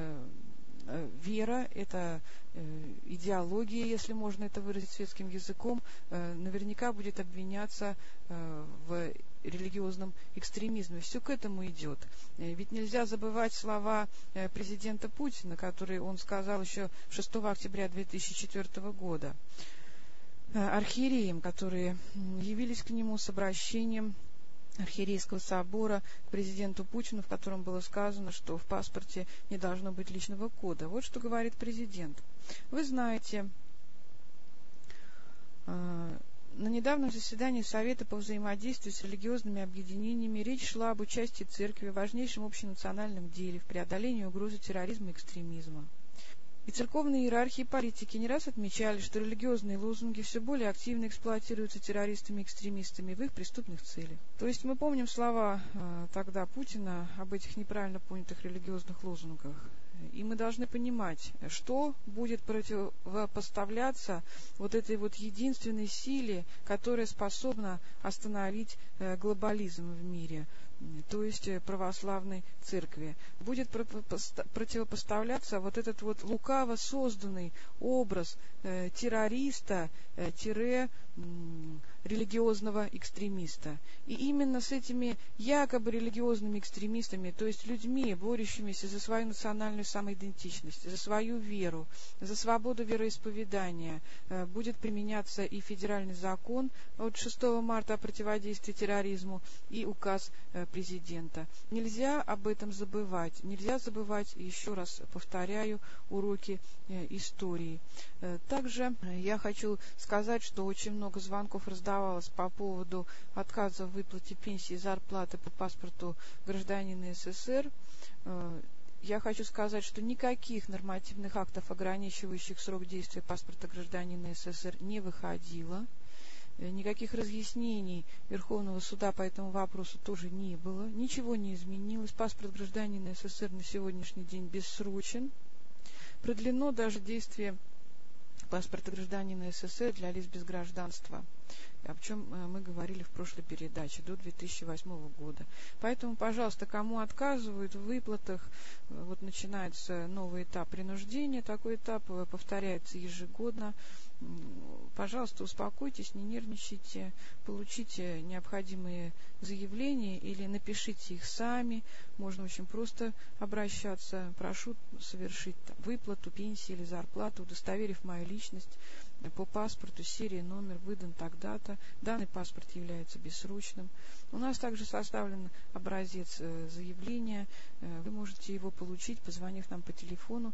вера, это идеология, если можно это выразить светским языком, наверняка будет обвиняться в религиозном экстремизме. Все к этому идет. Ведь нельзя забывать слова президента Путина, которые он сказал еще 6 октября 2004 года архиереям, которые явились к нему с обращением Архиерейского собора к президенту Путину, в котором было сказано, что в паспорте не должно быть личного кода. Вот что говорит президент. Вы знаете, на недавнем заседании Совета по взаимодействию с религиозными объединениями речь шла об участии церкви в важнейшем общенациональном деле в преодолении угрозы терроризма и экстремизма. И церковные иерархи и политики не раз отмечали, что религиозные лозунги все более активно эксплуатируются террористами и экстремистами в их преступных целях. То есть мы помним слова тогда Путина об этих неправильно понятых религиозных лозунгах. И мы должны понимать, что будет противопоставляться вот этой вот единственной силе, которая способна остановить глобализм в мире, то есть православной церкви. Будет противопоставляться вот этот вот лукаво созданный образ террориста, религиозного экстремиста. И именно с этими якобы религиозными экстремистами, то есть людьми, борющимися за свою национальную самоидентичность, за свою веру, за свободу вероисповедания, будет применяться и федеральный закон от 6 марта о противодействии терроризму, и указ президента. Нельзя об этом забывать. Нельзя забывать, еще раз повторяю, уроки истории. Также я хочу сказать, что очень много звонков раздавалось по поводу отказа в выплате пенсии и зарплаты по паспорту гражданина СССР. Я хочу сказать, что никаких нормативных актов, ограничивающих срок действия паспорта гражданина СССР, не выходило. Никаких разъяснений Верховного суда по этому вопросу тоже не было. Ничего не изменилось. Паспорт гражданина СССР на сегодняшний день бессрочен. Продлено даже действие паспорта гражданина СССР для лиц без гражданства, о чем мы говорили в прошлой передаче, до 2008 года. Поэтому, пожалуйста, кому отказывают в выплатах, вот начинается новый этап принуждения, такой этап повторяется ежегодно. Пожалуйста, успокойтесь, не нервничайте, получите необходимые заявления или напишите их сами. Можно очень просто обращаться. Прошу совершить выплату пенсии или зарплату, удостоверив мою личность по паспорту, серия, номер, выдан тогда-то. Данный паспорт является бессрочным. У нас также составлен образец заявления. Вы можете его получить, позвонив нам по телефону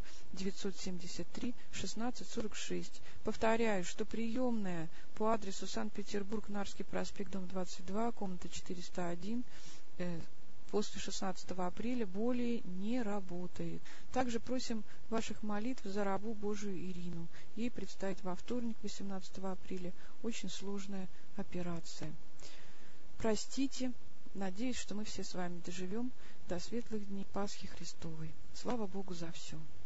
973 16 46. Повторяю, что приемная по адресу Санкт-Петербург, Нарвский проспект, дом 22, комната 401, после 16 апреля более не работает. Также просим ваших молитв за рабу Божию Ирину. Ей предстоит во вторник, 18 апреля, очень сложная операция. Простите, надеюсь, что мы все с вами доживем до светлых дней Пасхи Христовой. Слава Богу за все.